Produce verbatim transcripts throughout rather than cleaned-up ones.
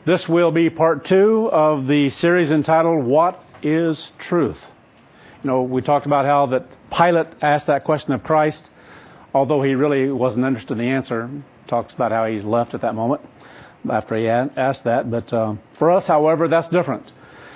This will be part two of the series entitled, What is Truth? You know, we talked about how that Pilate asked that question of Christ, although he really wasn't interested in the answer. Talks about how he left at that moment after he asked that. But uh, for us, however, that's different.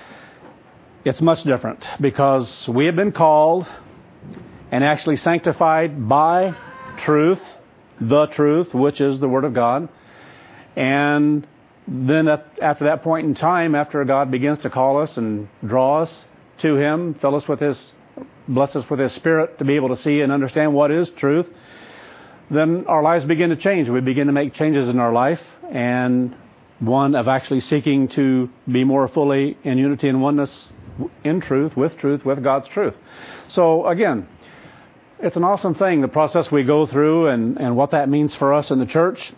It's much different because we have been called and actually sanctified by truth, the truth, which is the Word of God. And then at, after that point in time, after God begins to call us and draw us to Him, fill us with His, bless us with His Spirit to be able to see and understand what is truth, then our lives begin to change. We begin to make changes in our life, and one of actually seeking to be more fully in unity and oneness in truth, with truth, with God's truth. So again, it's an awesome thing, the process we go through and, and what that means for us in the church.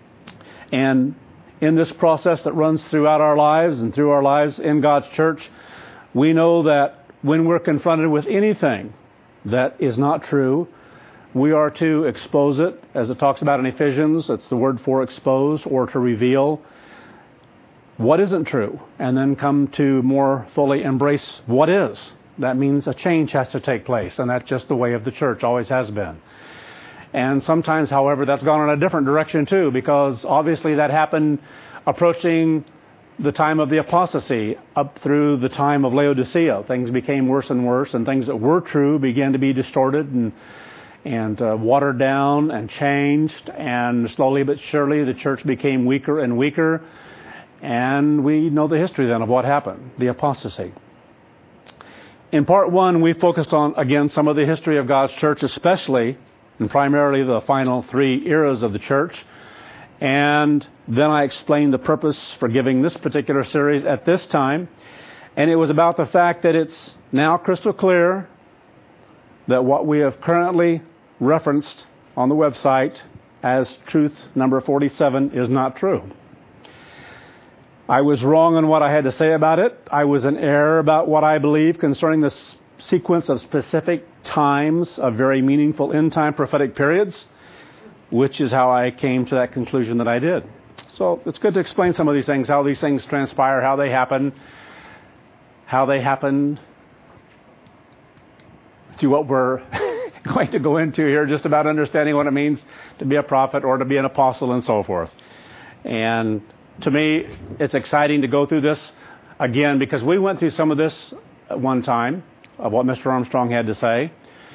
And in this process that runs throughout our lives and through our lives in God's church, we know that when we're confronted with anything that is not true, we are to expose it, as it talks about in Ephesians. It's the word for expose, or to reveal what isn't true, and then come to more fully embrace what is. That means a change has to take place, and that's just the way of the church, always has been. And sometimes, however, that's gone in a different direction too, because obviously that happened approaching the time of the apostasy up through the time of Laodicea. Things became worse and worse, and things that were true began to be distorted and and uh, watered down and changed. And slowly but surely the church became weaker and weaker. And we know the history then of what happened, the apostasy. In part one, we focused on, again, some of the history of God's church, especially and primarily the final three eras of the church. And then I explained the purpose for giving this particular series at this time. And it was about the fact that it's now crystal clear that what we have currently referenced on the website as truth number forty-seven is not true. I was wrong on what I had to say about it. I was in error about what I believe concerning the s- sequence of specific times of very meaningful end-time prophetic periods, which is how I came to that conclusion that I did. So it's good to explain some of these things, how these things transpire, how they happen, how they happen through what we're going to go into here, just about understanding what it means to be a prophet or to be an apostle and so forth. And to me, it's exciting to go through this again, because we went through some of this at one time, of what Mister Armstrong had to say.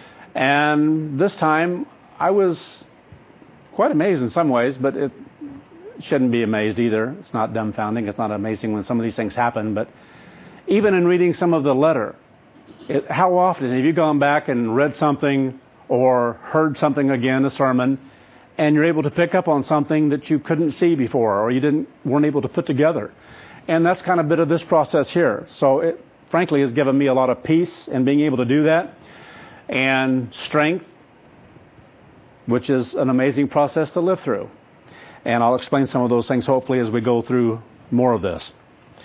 And this time, I was quite amazed in some ways, but it shouldn't be amazed either. It's not dumbfounding. It's not amazing when some of these things happen. But even in reading some of the letter, it, how often have you gone back and read something or heard something again, a sermon, and you're able to pick up on something that you couldn't see before or you didn't weren't able to put together? And that's kind of a bit of this process here. So it, frankly, has given me a lot of peace in being able to do that, and strength, which is an amazing process to live through. And I'll explain some of those things, hopefully, as we go through more of this.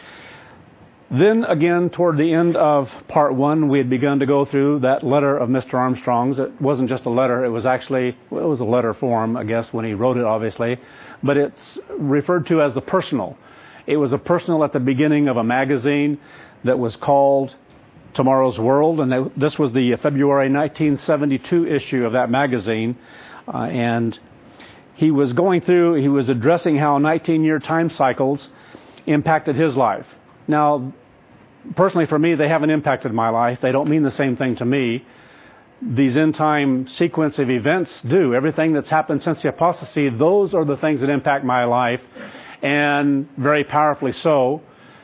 Then, again, toward the end of part one, we had begun to go through that letter of Mister Armstrong's. It wasn't just a letter. It was actually, well, it was a letter form, I guess, when he wrote it, obviously. But it's referred to as the personal. It was a personal at the beginning of a magazine that was called Tomorrow's World. And this was the February nineteen seventy-two issue of that magazine. Uh, and he was going through, he was addressing how nineteen-year time cycles impacted his life. Now, personally for me, they haven't impacted my life. They don't mean the same thing to me. These end-time sequence of events do. Everything that's happened since the apostasy, those are the things that impact my life, and very powerfully so.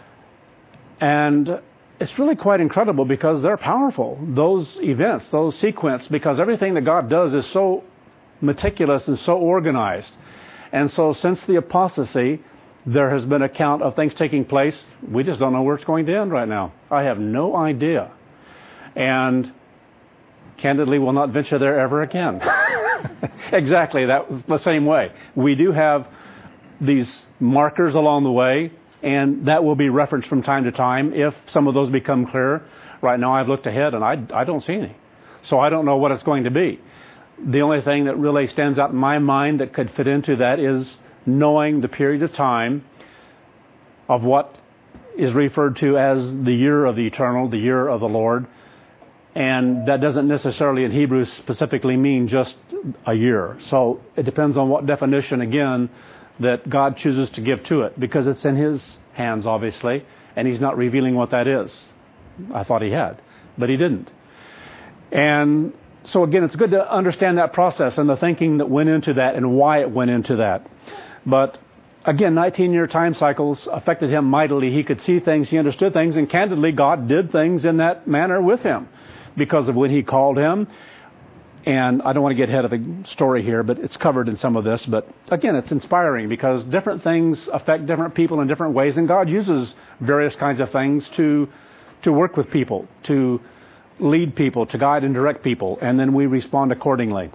And it's really quite incredible because they're powerful, those events, those sequence, because everything that God does is so meticulous and so organized. And so since the apostasy, there has been a count of things taking place. We just don't know where it's going to end right now. I have no idea. And candidly, will not venture there ever again. Exactly, that was the same way. We do have these markers along the way, and that will be referenced from time to time if some of those become clear. Right now, I've looked ahead, and I, I don't see any. So I don't know what it's going to be. The only thing that really stands out in my mind that could fit into that is knowing the period of time of what is referred to as the year of the eternal, the year of the Lord. And that doesn't necessarily in Hebrew specifically mean just a year. So it depends on what definition, again, that God chooses to give to it, because it's in His hands, obviously, and He's not revealing what that is. I thought He had, but He didn't. And so again, it's good to understand that process and the thinking that went into that and why it went into that. But again, nineteen-year time cycles affected him mightily. He could see things, he understood things, and candidly, God did things in that manner with him because of when He called him. And I don't want to get ahead of the story here, but it's covered in some of this. But again, it's inspiring because different things affect different people in different ways, and God uses various kinds of things to to work with people, to lead people, to guide and direct people, and then we respond accordingly.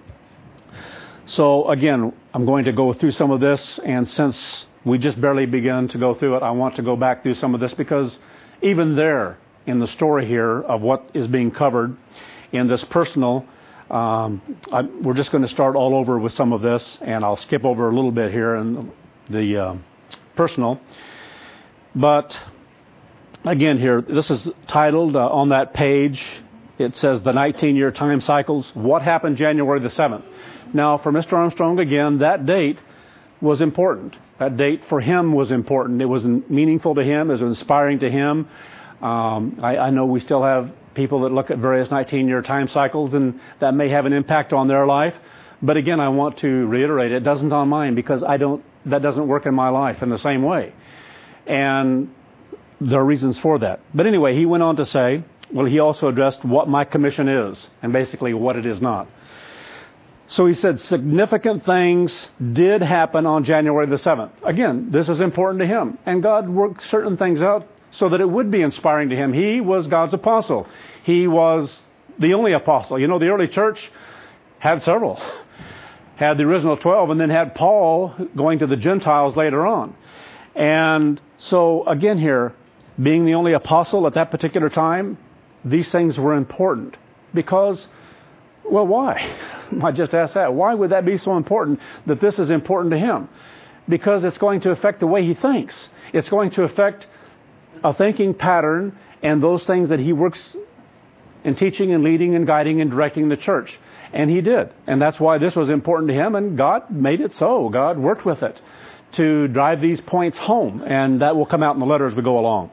So again, I'm going to go through some of this, and since we just barely began to go through it, I want to go back through some of this, because even there in the story here of what is being covered in this personal, um, I, we're just going to start all over with some of this, and I'll skip over a little bit here in the uh, personal. But again here, this is titled uh, on that page, it says the nineteen-year time cycles. What happened January the seventh? Now, for Mister Armstrong, again, that date was important. That date for him was important. It was meaningful to him. It was inspiring to him. Um, I, I know we still have people that look at various nineteen-year time cycles, and that may have an impact on their life. But again, I want to reiterate, it doesn't on mine, because I don't. That doesn't work in my life in the same way. And there are reasons for that. But anyway, he went on to say, well, he also addressed what my commission is, and basically what it is not. So he said significant things did happen on January the seventh. Again, this is important to him. And God worked certain things out so that it would be inspiring to him. He was God's apostle. He was the only apostle. You know, the early church had several. Had the original twelve, and then had Paul going to the Gentiles later on. And so again here, being the only apostle at that particular time, these things were important because, well, why? I just asked that. Why would that be so important that this is important to him? Because it's going to affect the way he thinks. It's going to affect a thinking pattern and those things that he works in teaching and leading and guiding and directing the church. And he did. And that's why this was important to him, and God made it so. God worked with it to drive these points home, and that will come out in the letter as we go along.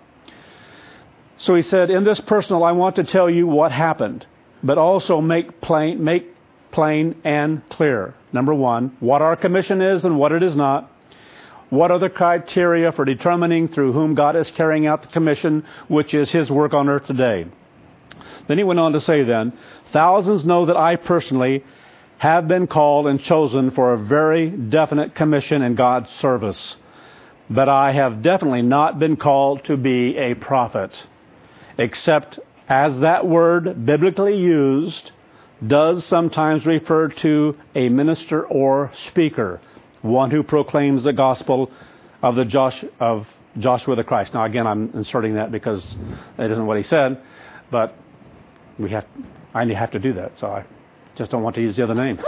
So he said, in this personal, I want to tell you what happened, but also make plain, make plain and clear. Number one, what our commission is and what it is not. What are the criteria for determining through whom God is carrying out the commission, which is His work on earth today. Then he went on to say then, thousands know that I personally have been called and chosen for a very definite commission in God's service. But I have definitely not been called to be a prophet, except as that word biblically used does sometimes refer to a minister or speaker, one who proclaims the gospel of the Josh, of Joshua the Christ. Now again, I'm inserting that because that isn't what he said, but we have, I have to do that, so I just don't want to use the other name.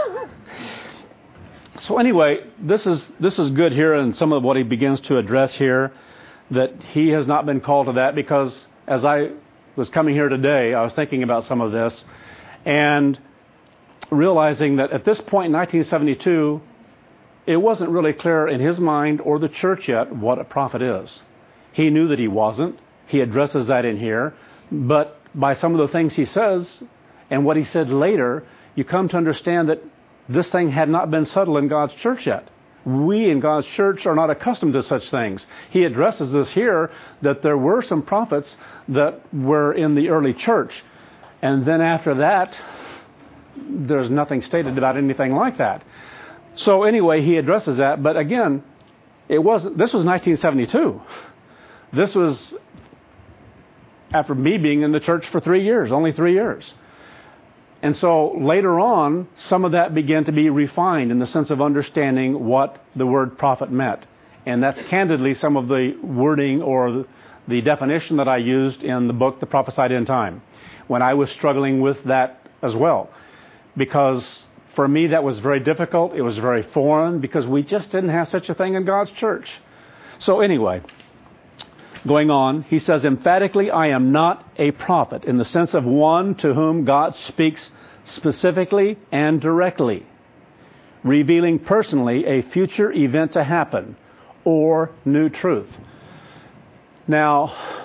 So anyway, this is this is good here, and some of what he begins to address here, that he has not been called to that, because as I was coming here today, I was thinking about some of this and realizing that at this point in nineteen seventy-two, it wasn't really clear in his mind or the church yet what a prophet is. He knew that he wasn't. He addresses that in here. But by some of the things he says and what he said later, you come to understand that this thing had not been settled in God's church yet. We in God's church are not accustomed to such things. He addresses this here, that there were some prophets that were in the early church. And then after that, there's nothing stated about anything like that. So anyway, he addresses that. But again, it wasn't. This was nineteen seventy-two. This was after me being in the church for three years, only three years. And so later on, some of that began to be refined in the sense of understanding what the word prophet meant. And that's candidly some of the wording or the definition that I used in the book, The Prophesied End Time, when I was struggling with that as well. Because for me, that was very difficult. It was very foreign because we just didn't have such a thing in God's church. So anyway, going on, he says emphatically, I am not a prophet in the sense of one to whom God speaks specifically and directly, revealing personally a future event to happen or new truth. Now,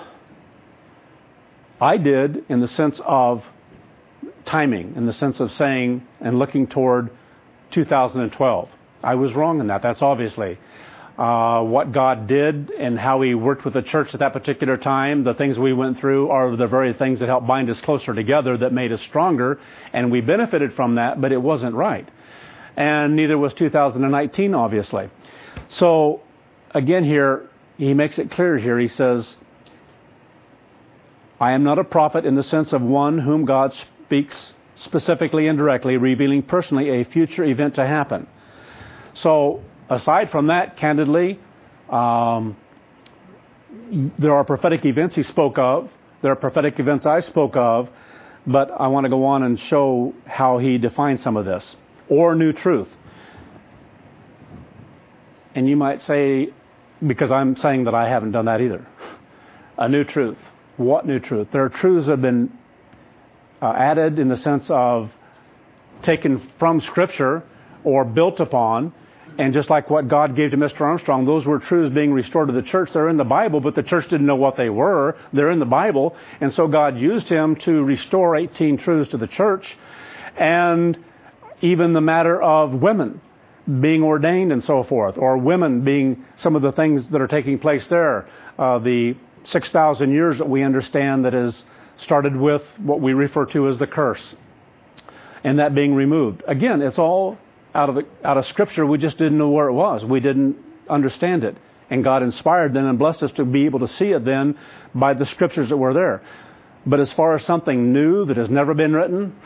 I did in the sense of timing, in the sense of saying and looking toward two thousand twelve. I was wrong in that. That's obviously uh, what God did and how He worked with the church at that particular time. The things we went through are the very things that helped bind us closer together, that made us stronger, and we benefited from that, but it wasn't right. And neither was two thousand nineteen, obviously. So, again here, he makes it clear here. He says, I am not a prophet in the sense of one whom God speaks specifically and directly, revealing personally a future event to happen. So, aside from that, candidly, um, there are prophetic events he spoke of. There are prophetic events I spoke of. But I want to go on and show how he defines some of this. Or new truth. And you might say, because I'm saying that I haven't done that either. A new truth. What new truth? There are truths that have been uh, added in the sense of taken from Scripture or built upon. And just like what God gave to Mister Armstrong, those were truths being restored to the church. They're in the Bible, but the church didn't know what they were. They're in the Bible. And so God used him to restore eighteen truths to the church. And even the matter of women being ordained and so forth, or women being some of the things that are taking place there. Uh, the six thousand years that we understand that is started with what we refer to as the curse, and that being removed. Again, it's all out of the, out of Scripture. We just didn't know where it was. We didn't understand it. And God inspired then and blessed us to be able to see it then by the Scriptures that were there. But as far as something new that has never been written,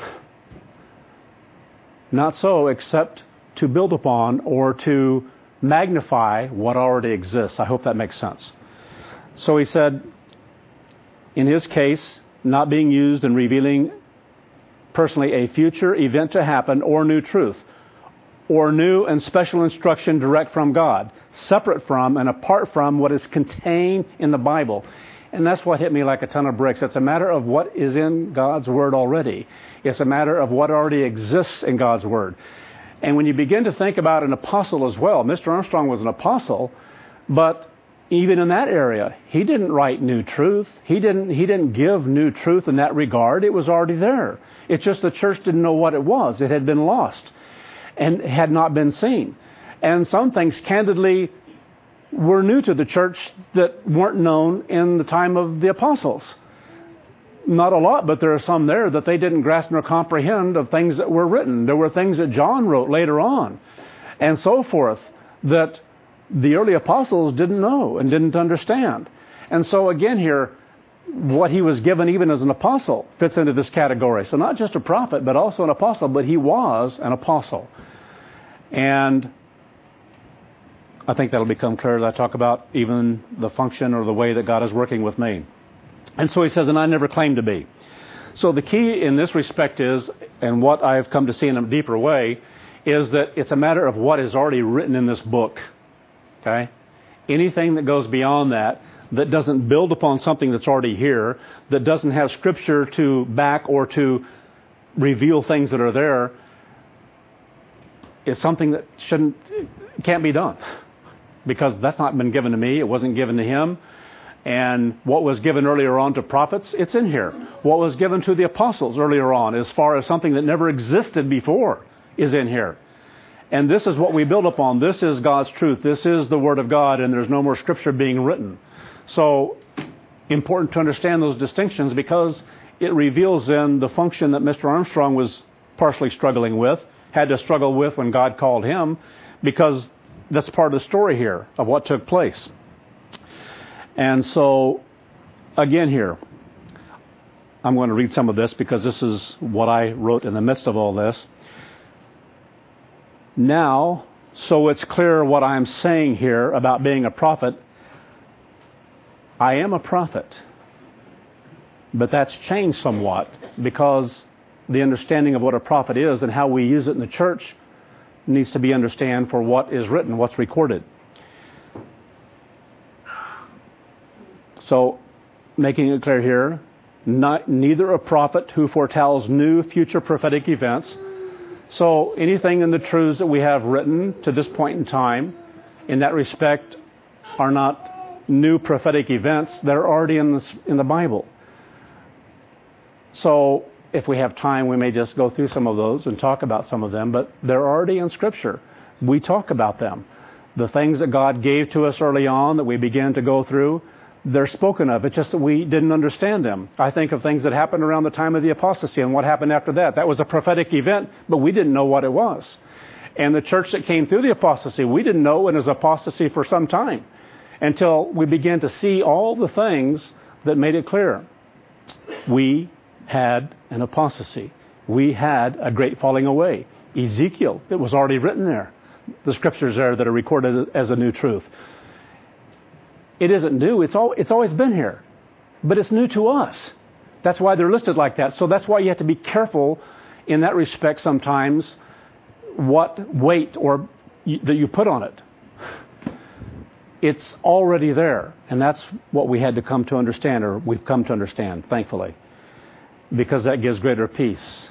not so, except to build upon or to magnify what already exists. I hope that makes sense. So he said, in his case, not being used in revealing personally a future event to happen or new truth, or new and special instruction direct from God, separate from and apart from what is contained in the Bible. And that's what hit me like a ton of bricks. It's a matter of what is in God's Word already. It's a matter of what already exists in God's Word. And when you begin to think about an apostle as well, Mister Armstrong was an apostle, but even in that area, he didn't write new truth. He didn't, he didn't give new truth in that regard. It was already there. It's just the church didn't know what it was. It had been lost and had not been seen. And some things, candidly, were new to the church that weren't known in the time of the apostles. Not a lot, but there are some there that they didn't grasp nor comprehend of things that were written. There were things that John wrote later on and so forth that the early apostles didn't know and didn't understand. And so again here, what he was given even as an apostle fits into this category. So not just a prophet, but also an apostle, but he was an apostle. And I think that'll become clear as I talk about even the function or the way that God is working with me. And so he says, and I never claimed to be. So the key in this respect is, and what I've come to see in a deeper way, is that it's a matter of what is already written in this book. Okay? Anything that goes beyond that, that doesn't build upon something that's already here, that doesn't have Scripture to back or to reveal things that are there, is something that shouldn't, can't be done. Because that's not been given to me. It wasn't given to him. And what was given earlier on to prophets, it's in here. What was given to the apostles earlier on, as far as something that never existed before, is in here. And this is what we build upon. This is God's truth. This is the Word of God, and there's no more Scripture being written. So, important to understand those distinctions, because it reveals then the function that Mister Armstrong was partially struggling with, had to struggle with when God called him, because that's part of the story here of what took place. And so, again here, I'm going to read some of this because this is what I wrote in the midst of all this. Now, so it's clear what I'm saying here about being a prophet, I am a prophet. But that's changed somewhat because the understanding of what a prophet is and how we use it in the church needs to be understood for what is written, what's recorded. So, making it clear here, not, neither a prophet who foretells new future prophetic events. So anything in the truths that we have written to this point in time, in that respect, are not new prophetic events. They're already in the, in the Bible. So if we have time, we may just go through some of those and talk about some of them, but they're already in Scripture. We talk about them. The things that God gave to us early on that we began to go through, they're spoken of. It's just that we didn't understand them. I think of things that happened around the time of the apostasy and what happened after that. That was a prophetic event, but we didn't know what it was. And the church that came through the apostasy, we didn't know it was apostasy for some time until we began to see all the things that made it clear. We had an apostasy. We had a great falling away. Ezekiel, it was already written there. The scriptures there that are recorded as a new truth. It isn't new. It's all, it's always been here. But it's new to us. That's why they're listed like that. So that's why you have to be careful in that respect sometimes what weight or y- that you put on it. It's already there. And that's what we had to come to understand, or we've come to understand, thankfully. Because that gives greater peace.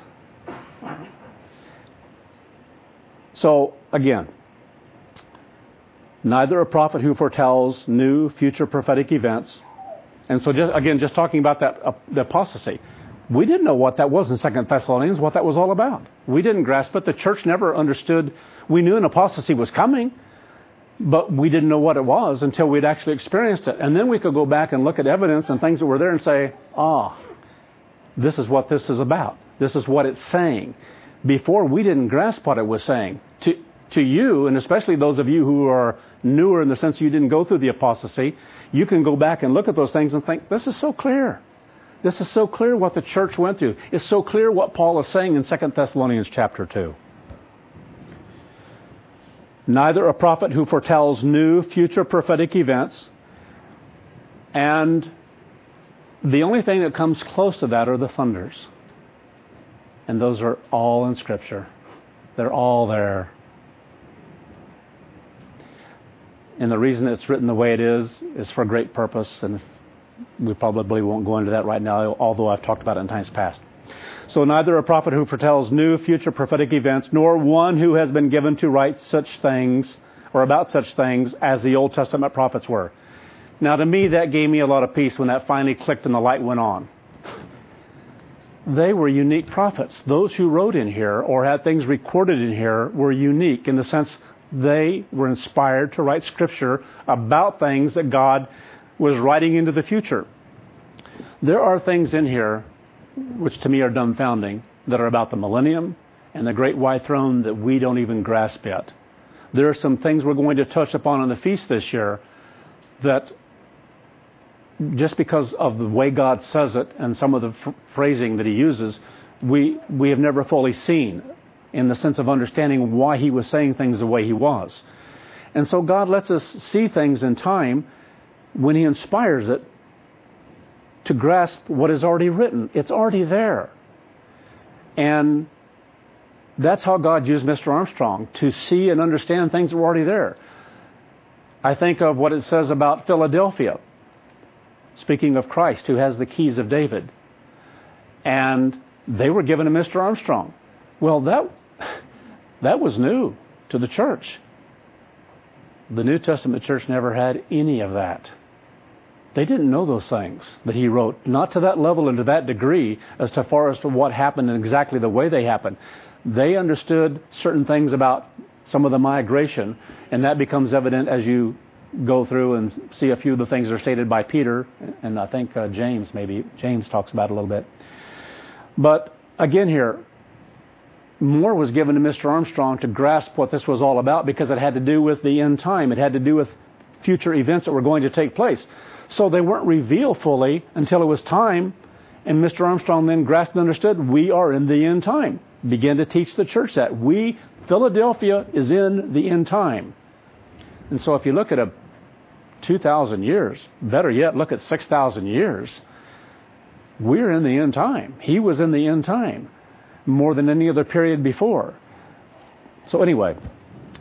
So, again, neither a prophet who foretells new future prophetic events. And so, just, again, just talking about that uh, the apostasy. We didn't know what that was in Second Thessalonians, what that was all about. We didn't grasp it. The church never understood. We knew an apostasy was coming, but we didn't know what it was until we'd actually experienced it. And then we could go back and look at evidence and things that were there and say, ah, this is what this is about. This is what it's saying. Before, we didn't grasp what it was saying. To to you, and especially those of you who are newer in the sense you didn't go through the apostasy, you can go back and look at those things and think, this is so clear. This is so clear what the church went through. It's so clear what Paul is saying in Second Thessalonians chapter two. Neither a prophet who foretells new future prophetic events, and the only thing that comes close to that are the thunders. And those are all in Scripture. They're all there. And the reason it's written the way it is is for a great purpose, and we probably won't go into that right now, although I've talked about it in times past. So neither a prophet who foretells new future prophetic events, nor one who has been given to write such things, or about such things, as the Old Testament prophets were. Now, to me, that gave me a lot of peace when that finally clicked and the light went on. They were unique prophets. Those who wrote in here or had things recorded in here were unique in the sense they were inspired to write Scripture about things that God was writing into the future. There are things in here which to me are dumbfounding that are about the millennium and the great white throne that we don't even grasp yet. There are some things we're going to touch upon on the feast this year that just because of the way God says it and some of the f- phrasing that He uses, we we have never fully seen in the sense of understanding why He was saying things the way He was. And so God lets us see things in time when He inspires it to grasp what is already written. It's already there. And that's how God used Mister Armstrong, to see and understand things that were already there. I think of what it says about Philadelphia. Speaking of Christ, who has the keys of David. And they were given to Mister Armstrong. Well, that that was new to the church. The New Testament church never had any of that. They didn't know those things that he wrote, not to that level and to that degree as to far as to what happened and exactly the way they happened. They understood certain things about some of the migration, and that becomes evident as you go through and see a few of the things that are stated by Peter, and I think uh, James, maybe James talks about it a little bit. But again here, more was given to Mister Armstrong to grasp what this was all about because it had to do with the end time. It had to do with future events that were going to take place. So they weren't revealed fully until it was time, and Mister Armstrong then grasped and understood we are in the end time. Began to teach the church that we, Philadelphia, is in the end time. And so if you look at a two thousand years, better yet, look at six thousand years, we're in the end time. He was in the end time more than any other period before. So anyway,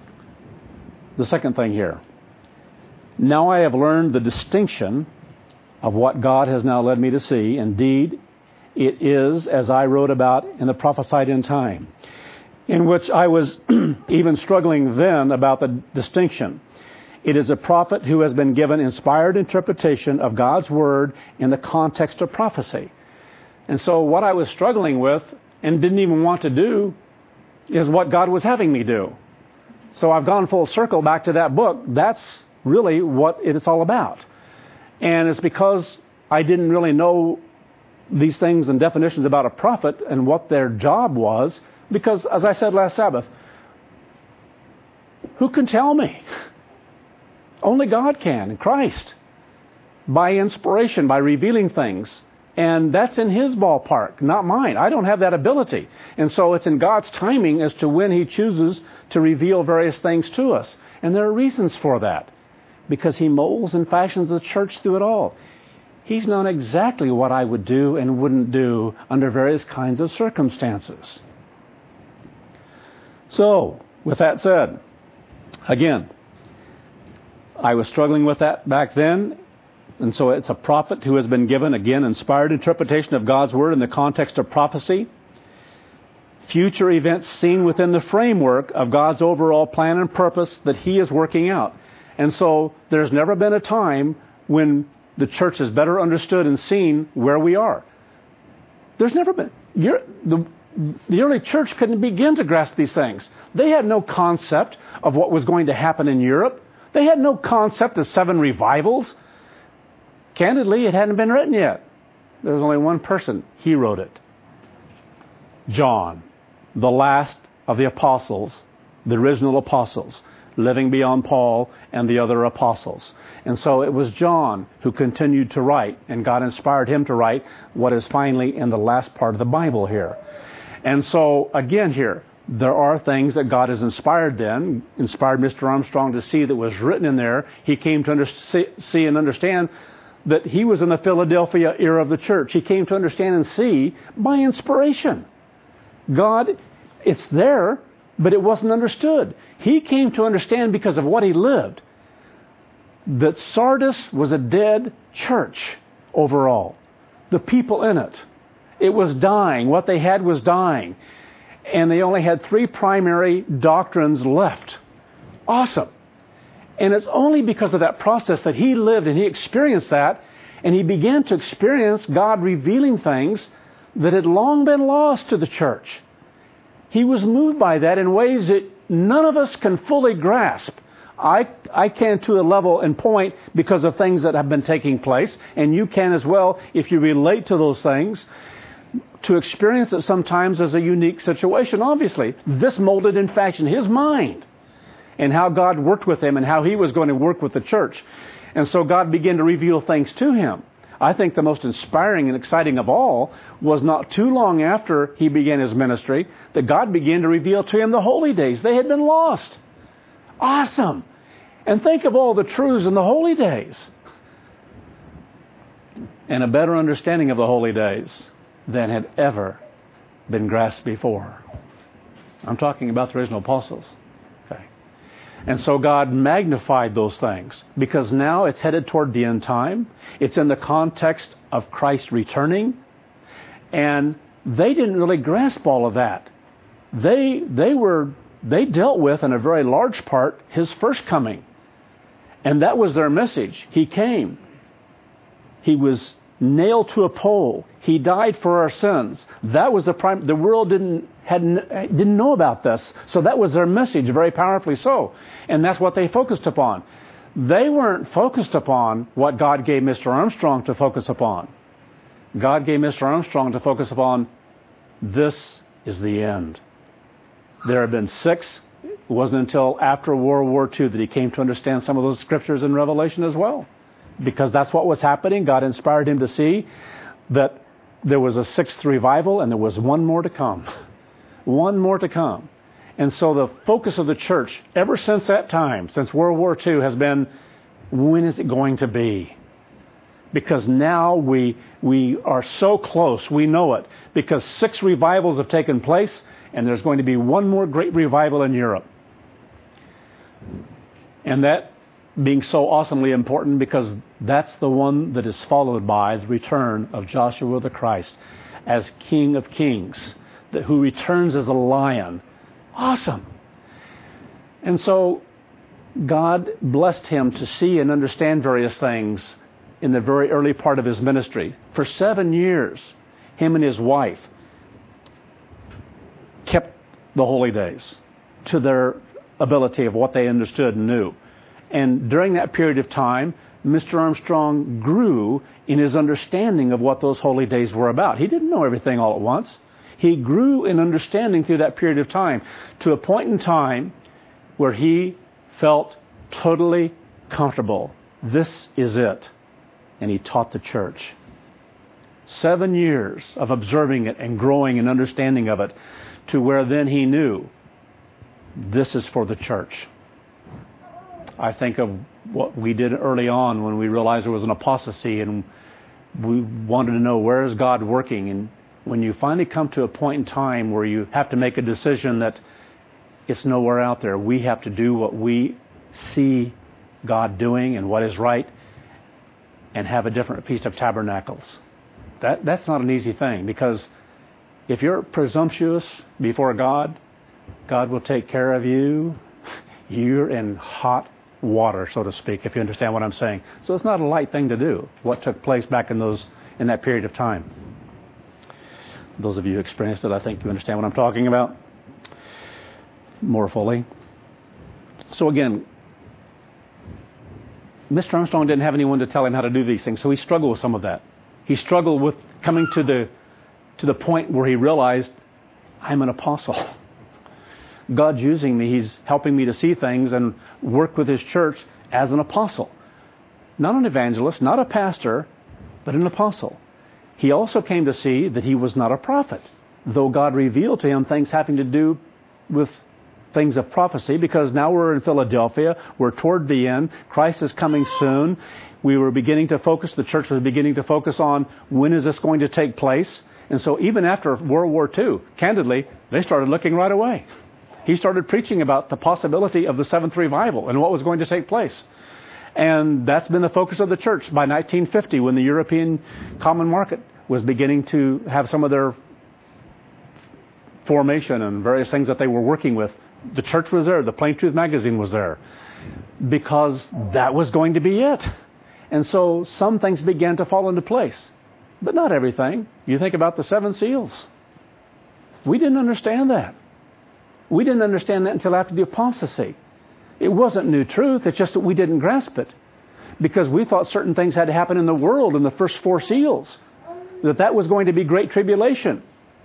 the second thing here. Now I have learned the distinction of what God has now led me to see. Indeed, it is, as I wrote about in the Prophesied in Time, in which I was even struggling then about the distinction. It is a prophet who has been given inspired interpretation of God's Word in the context of prophecy. And so what I was struggling with and didn't even want to do is what God was having me do. So I've gone full circle back to that book. That's really what it's all about. And it's because I didn't really know these things and definitions about a prophet and what their job was. Because, as I said last Sabbath, who can tell me? Only God can, Christ. By inspiration, by revealing things. And that's in His ballpark, not mine. I don't have that ability. And so it's in God's timing as to when He chooses to reveal various things to us. And there are reasons for that. Because He molds and fashions the church through it all. He's known exactly what I would do and wouldn't do under various kinds of circumstances. So, with that said, again, I was struggling with that back then. And so it's a prophet who has been given, again, inspired interpretation of God's Word in the context of prophecy. Future events seen within the framework of God's overall plan and purpose that He is working out. And so there's never been a time when the church has better understood and seen where we are. There's never been. You're, the, the early church couldn't begin to grasp these things. They had no concept of what was going to happen in Europe. They had no concept of seven revivals. Candidly, it hadn't been written yet. There was only one person. He wrote it. John, the last of the apostles, the original apostles, living beyond Paul and the other apostles. And so it was John who continued to write, and God inspired him to write what is finally in the last part of the Bible here. And so, again here, there are things that God has inspired then, inspired Mister Armstrong to see that was written in there. He came to under- see and understand that he was in the Philadelphia era of the church. He came to understand and see by inspiration. God, it's there, but it wasn't understood. He came to understand because of what he lived, that Sardis was a dead church overall. The people in it. It was dying. What they had was dying. And they only had three primary doctrines left. Awesome. And it's only because of that process that he lived and he experienced that, and he began to experience God revealing things that had long been lost to the church. He was moved by that in ways that none of us can fully grasp. I, I can to a level and point because of things that have been taking place, and you can as well if you relate to those things. To experience it sometimes as a unique situation. Obviously, this molded and fashioned his mind and how God worked with him and how he was going to work with the church. And so God began to reveal things to him. I think the most inspiring and exciting of all was not too long after he began his ministry that God began to reveal to him the holy days. They had been lost. Awesome. And think of all the truths in the holy days. And a better understanding of the holy days than had ever been grasped before. I'm talking about the original apostles. Okay. And so God magnified those things because now it's headed toward the end time. It's in the context of Christ returning. And they didn't really grasp all of that. They, they were, they dealt with, in a very large part, His first coming. And that was their message. He came. He was nailed to a pole. He died for our sins. That was the prime. The world didn't hadn't didn't know about this, so that was their message, very powerfully so, and that's what they focused upon. They weren't focused upon what God gave Mister Armstrong to focus upon. God gave Mister Armstrong to focus upon. This is the end. There have been six. It wasn't until after World War Two that he came to understand some of those scriptures in Revelation as well. Because that's what was happening. God inspired him to see that there was a sixth revival and there was one more to come. One more to come. And so the focus of the church ever since that time, since World War Two, has been, when is it going to be? Because now we we are so close. We know it. Because six revivals have taken place and there's going to be one more great revival in Europe. And that being so awesomely important because that's the one that is followed by the return of Joshua the Christ as King of Kings, that who returns as a lion. Awesome. And so God blessed him to see and understand various things in the very early part of his ministry. For seven years, him and his wife kept the holy days to their ability of what they understood and knew. And during that period of time, Mister Armstrong grew in his understanding of what those holy days were about. He didn't know everything all at once. He grew in understanding through that period of time to a point in time where he felt totally comfortable. This is it. And he taught the church. Seven years of observing it and growing in understanding of it to where then he knew this is for the church. I think of what we did early on when we realized there was an apostasy and we wanted to know, where is God working? And when you finally come to a point in time where you have to make a decision that it's nowhere out there, we have to do what we see God doing and what is right and have a different Feast of Tabernacles. That, that's not an easy thing, because if you're presumptuous before God, God will take care of you. You're in hot water, so to speak, if you understand what I'm saying. So it's not a light thing to do, what took place back in those in that period of time. Those of you who experienced it, I think you understand what I'm talking about more fully. So again, Mister Armstrong didn't have anyone to tell him how to do these things, so he struggled with some of that. He struggled with coming to the to the point where he realized, I'm an apostle. God's using me. He's helping me to see things and work with His church as an apostle. Not an evangelist, not a pastor, but an apostle. He also came to see that he was not a prophet, though God revealed to him things having to do with things of prophecy, because now we're in Philadelphia, we're toward the end, Christ is coming soon. We were beginning to focus, the church was beginning to focus on when is this going to take place. And so even after World War Two, candidly, they started looking right away. He started preaching about the possibility of the seventh revival and what was going to take place. And that's been the focus of the church by nineteen fifty, when the European Common Market was beginning to have some of their formation and various things that they were working with. The church was there. The Plain Truth magazine was there, because that was going to be it. And so some things began to fall into place, but not everything. You think about the seven seals. We didn't understand that. We didn't understand that until after the apostasy. It wasn't new truth. It's just that we didn't grasp it, because we thought certain things had to happen in the world in the first four seals, that that was going to be great tribulation.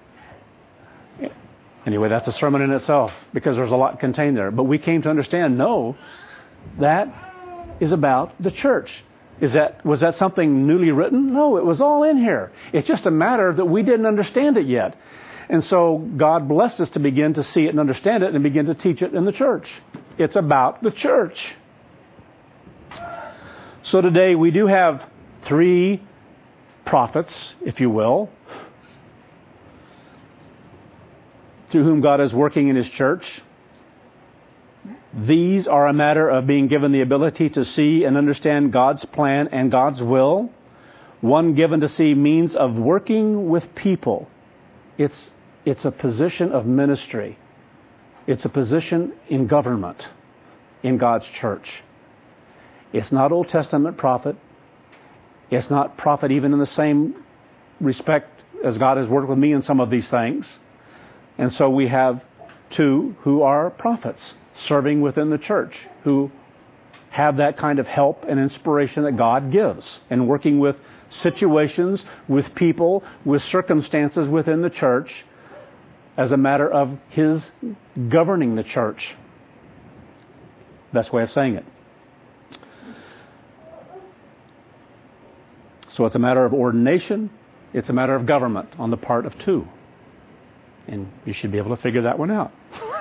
Anyway, that's a sermon in itself, because there's a lot contained there. But we came to understand, no, that is about the church. Is that, was that something newly written? No, it was all in here. It's just a matter that we didn't understand it yet. And so God blessed us to begin to see it and understand it and begin to teach it in the church. It's about the church. So today we do have three prophets, if you will, through whom God is working in His church. These are a matter of being given the ability to see and understand God's plan and God's will. One given to see means of working with people. It's, it's a position of ministry. It's a position in government in God's church. It's not Old Testament prophet. It's not prophet even in the same respect as God has worked with me in some of these things. And so we have two who are prophets serving within the church, who have that kind of help and inspiration that God gives, and working with situations, with people, with circumstances within the church as a matter of His governing the church. Best way of saying it. So it's a matter of ordination. It's a matter of government on the part of two. And you should be able to figure that one out.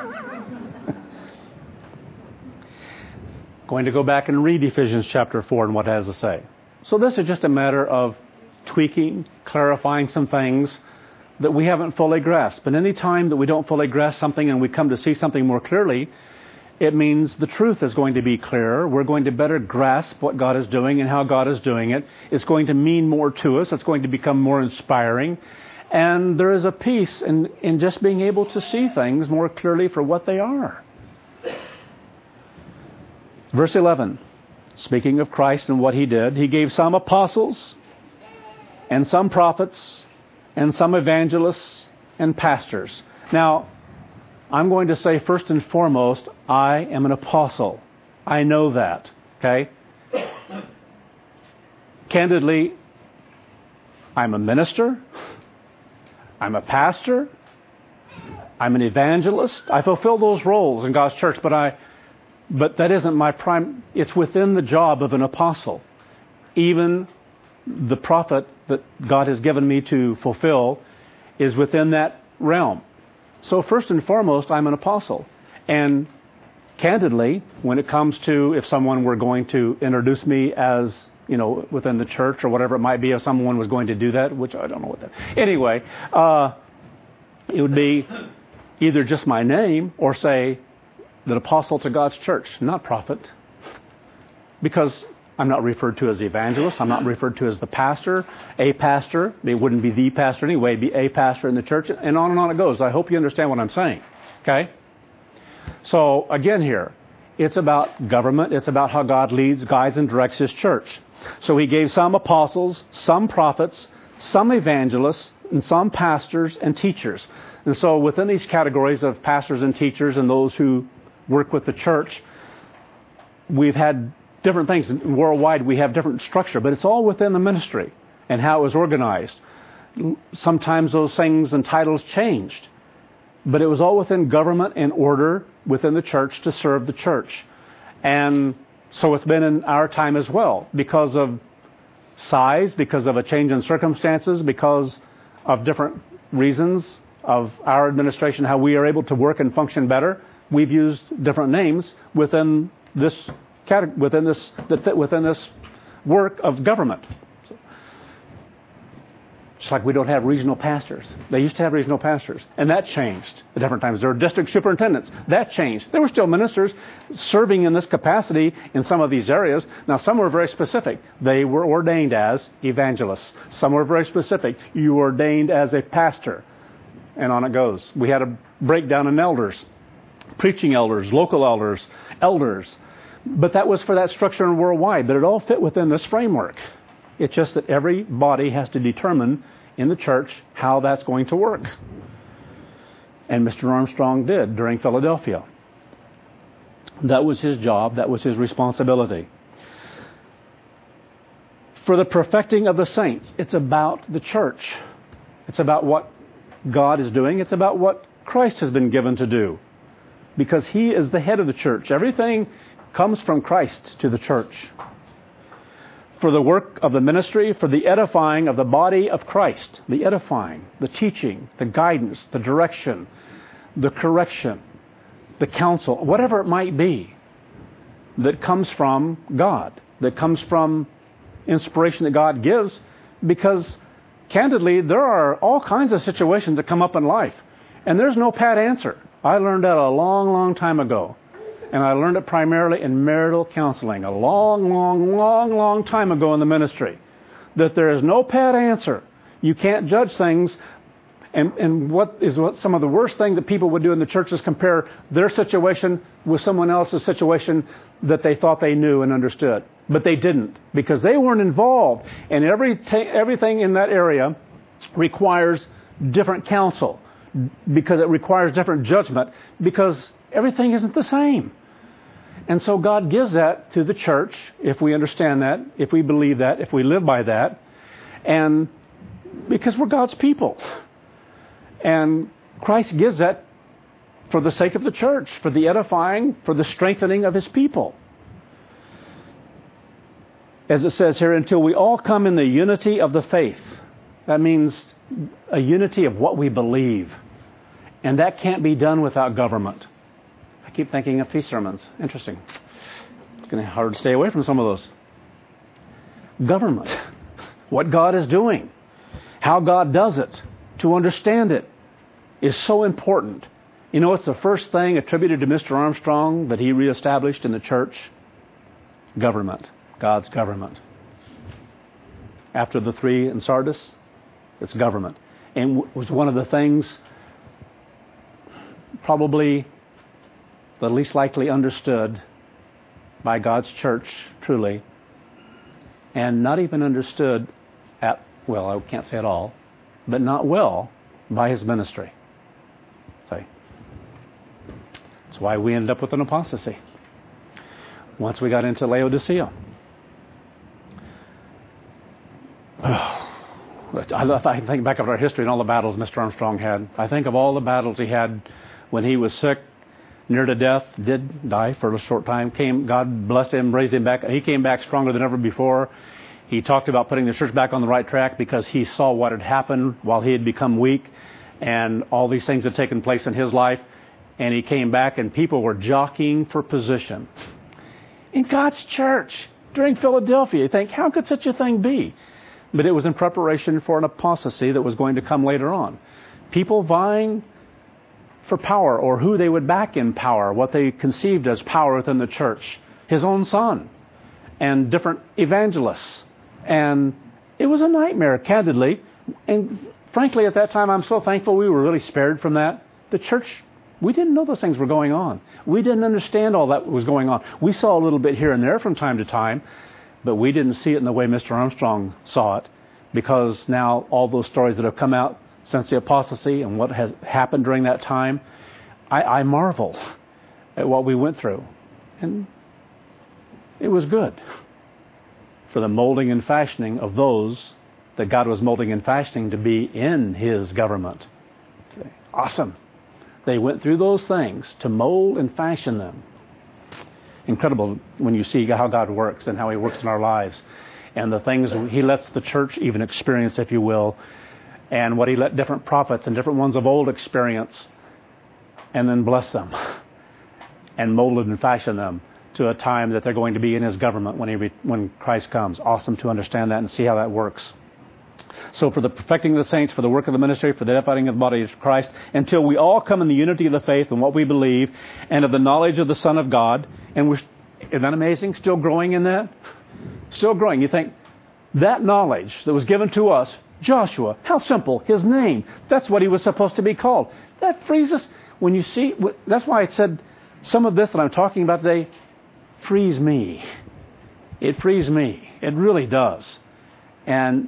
Going to go back and read Ephesians chapter four and what it has to say. So this is just a matter of tweaking, clarifying some things that we haven't fully grasped. But any time that we don't fully grasp something and we come to see something more clearly, It means the truth is going to be clearer. We're going to better grasp what God is doing and how God is doing it. It's going to mean more to us. It's going to become more inspiring. And there is a peace in, in just being able to see things more clearly for what they are. Verse eleven, speaking of Christ and what He did, He gave some apostles and some prophets and some evangelists and pastors. Now, I'm going to say first and foremost, I am an apostle. I know that, okay? Candidly, I'm a minister. I'm a pastor. I'm an evangelist. I fulfill those roles in God's church, but I, but that isn't my prime. It's within the job of an apostle. Even the prophet that God has given me to fulfill is within that realm. So first and foremost, I'm an apostle. And candidly, when it comes to if someone were going to introduce me as, you know, within the church or whatever it might be, if someone was going to do that, which I don't know what that... Anyway, uh, it would be either just my name or say, the apostle to God's church, not prophet. Because I'm not referred to as the evangelist. I'm not referred to as the pastor, a pastor. It wouldn't be the pastor anyway. It'd be a pastor in the church, and on and on it goes. I hope you understand what I'm saying. Okay? So, again here, it's about government. It's about how God leads, guides, and directs His church. So He gave some apostles, some prophets, some evangelists, and some pastors and teachers. And so within these categories of pastors and teachers and those who work with the church, we've had different things. Worldwide, we have different structure, but it's all within the ministry and how it was organized. Sometimes those things and titles changed, but it was all within government and order within the church to serve the church. And so it's been in our time as well, because of size, because of a change in circumstances, because of different reasons of our administration, how we are able to work and function better. We've used different names within this within this that fit within this work of government. So, just like we don't have regional pastors. They used to have regional pastors, and that changed at different times. There were district superintendents. That changed. There were still ministers serving in this capacity in some of these areas. Now, some were very specific. They were ordained as evangelists. Some were very specific. You were ordained as a pastor, and on it goes. We had a breakdown in elders, preaching elders, local elders, elders. But that was for that structure and worldwide. But it all fit within this framework. It's just that every body has to determine in the church how that's going to work. And Mister Armstrong did during Philadelphia. That was his job. That was his responsibility. For the perfecting of the saints, it's about the church. It's about what God is doing. It's about what Christ has been given to do. Because He is the head of the church. Everything comes from Christ to the church. For the work of the ministry, for the edifying of the body of Christ. The edifying, the teaching, the guidance, the direction, the correction, the counsel, whatever it might be that comes from God, that comes from inspiration that God gives. Because, candidly, there are all kinds of situations that come up in life, and there's no pat answer. I learned that a long, long time ago. And I learned it primarily in marital counseling a long, long, long, long time ago in the ministry. That there is no pat answer. You can't judge things. And, and what is what some of the worst things that people would do in the church is compare their situation with someone else's situation that they thought they knew and understood. But they didn't, because they weren't involved. And every ta- everything in that area requires different counsel, because it requires different judgment, because everything isn't the same. And so God gives that to the church, if we understand that, if we believe that, if we live by that, and because we're God's people. And Christ gives that for the sake of the church, for the edifying, for the strengthening of His people. As it says here, until we all come in the unity of the faith. That means a unity of what we believe. And that can't be done without government. I keep thinking of peace sermons. Interesting. It's going to be hard to stay away from some of those. Government. What God is doing. How God does it. To understand it is so important. You know, it's the first thing attributed to Mister Armstrong that he reestablished in the church? Government. God's government. After the three in Sardis, it's government. And it was one of the things probably the least likely understood by God's church, truly, and not even understood at, well, I can't say at all, but not well by his ministry. See? That's why we ended up with an apostasy once we got into Laodicea. I, love, I think back of our history and all the battles Mister Armstrong had. I think of all the battles he had when he was sick, near to death, did die for a short time. Came, God blessed him, raised him back. He came back stronger than ever before. He talked about putting the church back on the right track because he saw what had happened while he had become weak, and all these things had taken place in his life. And he came back, and people were jockeying for position in God's church during Philadelphia. You think, how could such a thing be? But it was in preparation for an apostasy that was going to come later on. People vying for power, or who they would back in power, what they conceived as power within the church. His own son and different evangelists. And it was a nightmare, candidly. And frankly, at that time, I'm so thankful we were really spared from that. The church, we didn't know those things were going on. We didn't understand all that was going on. We saw a little bit here and there from time to time, but we didn't see it in the way Mister Armstrong saw it, because now all those stories that have come out since the apostasy and what has happened during that time, I, I marvel at what we went through. And it was good for the molding and fashioning of those that God was molding and fashioning to be in His government. Awesome. They went through those things to mold and fashion them. Incredible when you see how God works and how He works in our lives, and the things He lets the church even experience, if you will, and what He let different prophets and different ones of old experience, and then bless them and molded and fashioned them to a time that they're going to be in His government when He when Christ comes. Awesome to understand that and see how that works. So for the perfecting of the saints, for the work of the ministry, for the edifying of the body of Christ, until we all come in the unity of the faith and what we believe, and of the knowledge of the Son of God. And we're, isn't that amazing? Still growing in that? Still growing. You think, that knowledge that was given to us, Joshua, how simple, his name, that's what he was supposed to be called. That frees us. When you see, that's why I said some of this that I'm talking about today frees me. It frees me. It really does. And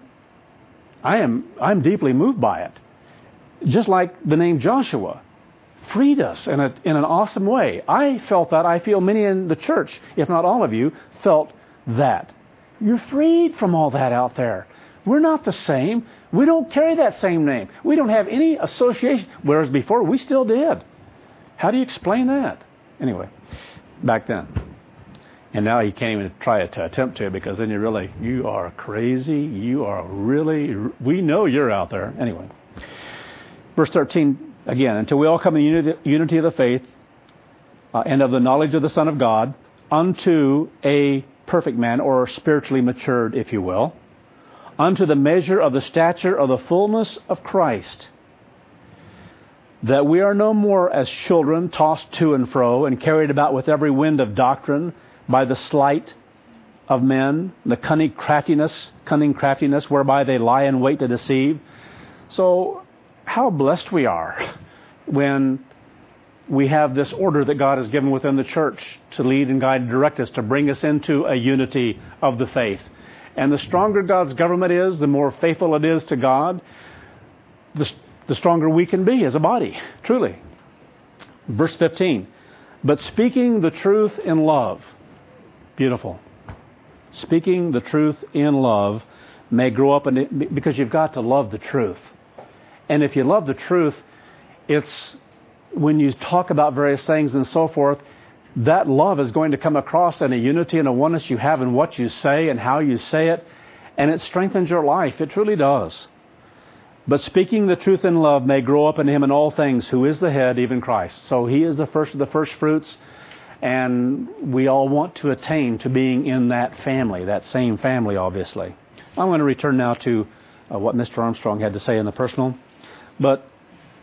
I am I'm deeply moved by it. Just like the name Joshua freed us in a in an awesome way. I felt that. I feel many in the church, if not all of you, felt that. You're freed from all that out there. We're not the same. We don't carry that same name. We don't have any association, whereas before we still did. How do you explain that? Anyway, back then. And now you can't even try to attempt to, because then you really, you are crazy. You are really, we know you're out there. Anyway, verse thirteen, again, until we all come in unity, unity of the faith uh, and of the knowledge of the Son of God, unto a perfect man, or spiritually matured, if you will, unto the measure of the stature of the fullness of Christ, that we are no more as children tossed to and fro and carried about with every wind of doctrine, by the sleight of men, the cunning craftiness, cunning craftiness whereby they lie in wait to deceive. So how blessed we are when we have this order that God has given within the church to lead and guide and direct us, to bring us into a unity of the faith. And the stronger God's government is, the more faithful it is to God, the, the stronger we can be as a body, truly. Verse fifteen, but speaking the truth in love. Beautiful. Speaking the truth in love may grow up in it, because you've got to love the truth. And if you love the truth, it's when you talk about various things and so forth, that love is going to come across in a unity and a oneness you have in what you say and how you say it, and it strengthens your life. It truly does. But speaking the truth in love may grow up in Him in all things, who is the head, even Christ. So He is the first of the first fruits. And we all want to attain to being in that family, that same family, obviously. I'm going to return now to uh, what Mister Armstrong had to say in the personal. But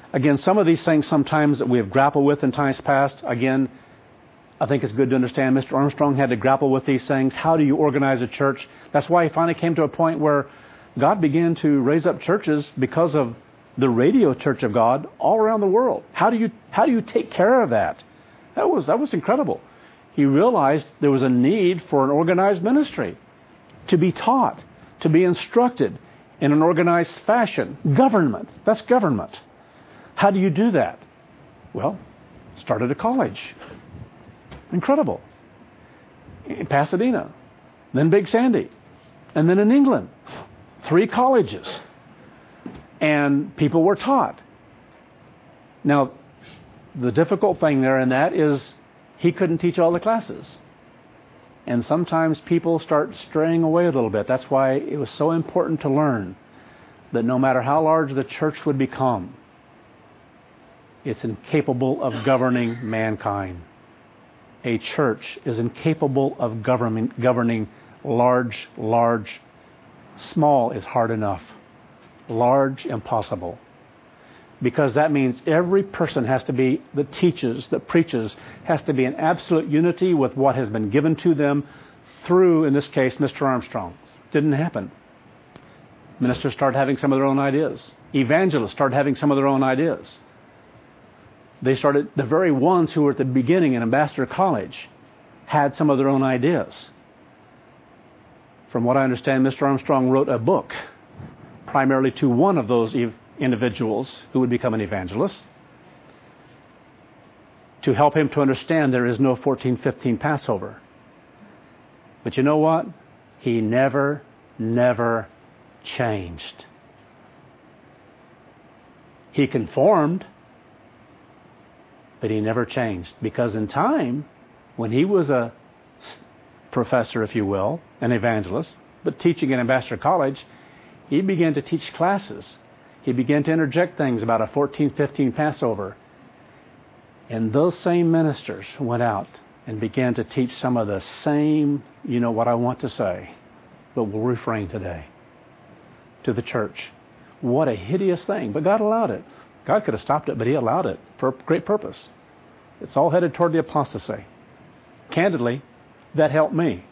Again, some of these things sometimes that we have grappled with in times past, again, I think it's good to understand Mister Armstrong had to grapple with these things. How do you organize a church? That's why he finally came to a point where God began to raise up churches because of the radio church of God all around the world. How do you how do you take care of that? That was that was incredible. He realized there was a need for an organized ministry to be taught, to be instructed in an organized fashion. Government. That's government. How do you do that? Well, started a college. Incredible. In Pasadena, then Big Sandy, and then in England. Three colleges. And people were taught. Now, the difficult thing there in that is he couldn't teach all the classes. And sometimes people start straying away a little bit. That's why it was so important to learn that no matter how large the church would become, it's incapable of governing mankind. A church is incapable of governing, governing large, large. Small is hard enough. Large, impossible. Because that means every person has to be, that teaches, that preaches, has to be in absolute unity with what has been given to them through, in this case, Mister Armstrong. Didn't happen. Ministers started having some of their own ideas. Evangelists started having some of their own ideas. They started, the very ones who were at the beginning in Ambassador College had some of their own ideas. From what I understand, Mister Armstrong wrote a book primarily to one of those ev- individuals who would become an evangelist to help him to understand there is no fourteen fifteen Passover. But you know what? He never, never changed. He conformed, but he never changed. Because in time, when he was a professor, if you will, an evangelist, but teaching in Ambassador College, he began to teach classes. He began to interject things about a fourteen fifteen Passover. And those same ministers went out and began to teach some of the same, you know what I want to say, but we'll refrain today, to the church. What a hideous thing. But God allowed it. God could have stopped it, but He allowed it for a great purpose. It's all headed toward the apostasy. Candidly, that helped me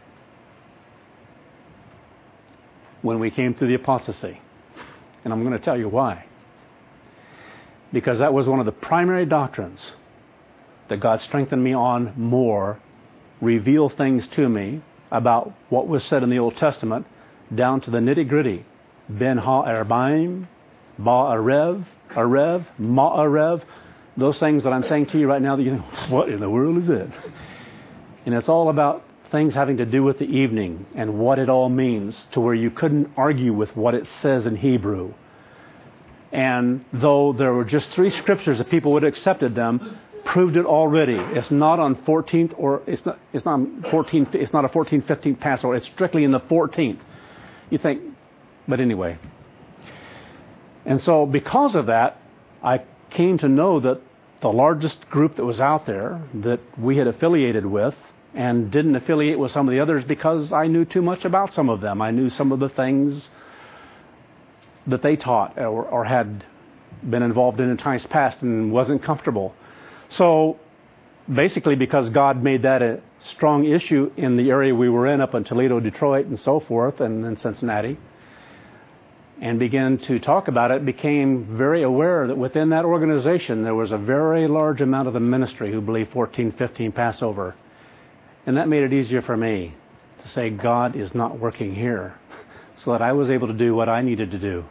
when we came through the apostasy. And I'm going to tell you why. Because that was one of the primary doctrines that God strengthened me on more, revealed things to me about what was said in the Old Testament, down to the nitty-gritty. Ben ha-erbaim, ba-arev, arev, ma-arev. Those things that I'm saying to you right now, that you think, what in the world is it? And it's all about things having to do with the evening and what it all means, to where you couldn't argue with what it says in Hebrew. And though there were just three scriptures that people would have accepted them, proved it already. It's not on fourteenth or it's not it's not fourteen it's not a fourteen fifteen Passover. It's strictly in the fourteenth. You think, but anyway. And so because of that, I came to know that the largest group that was out there that we had affiliated with, and didn't affiliate with some of the others because I knew too much about some of them. I knew some of the things that they taught or, or had been involved in in times past and wasn't comfortable. So basically, because God made that a strong issue in the area we were in, up in Toledo, Detroit, and so forth, and in Cincinnati, and began to talk about it, became very aware that within that organization there was a very large amount of the ministry who believed fourteen fifteen Passover. And that made it easier for me to say God is not working here, so that I was able to do what I needed to do,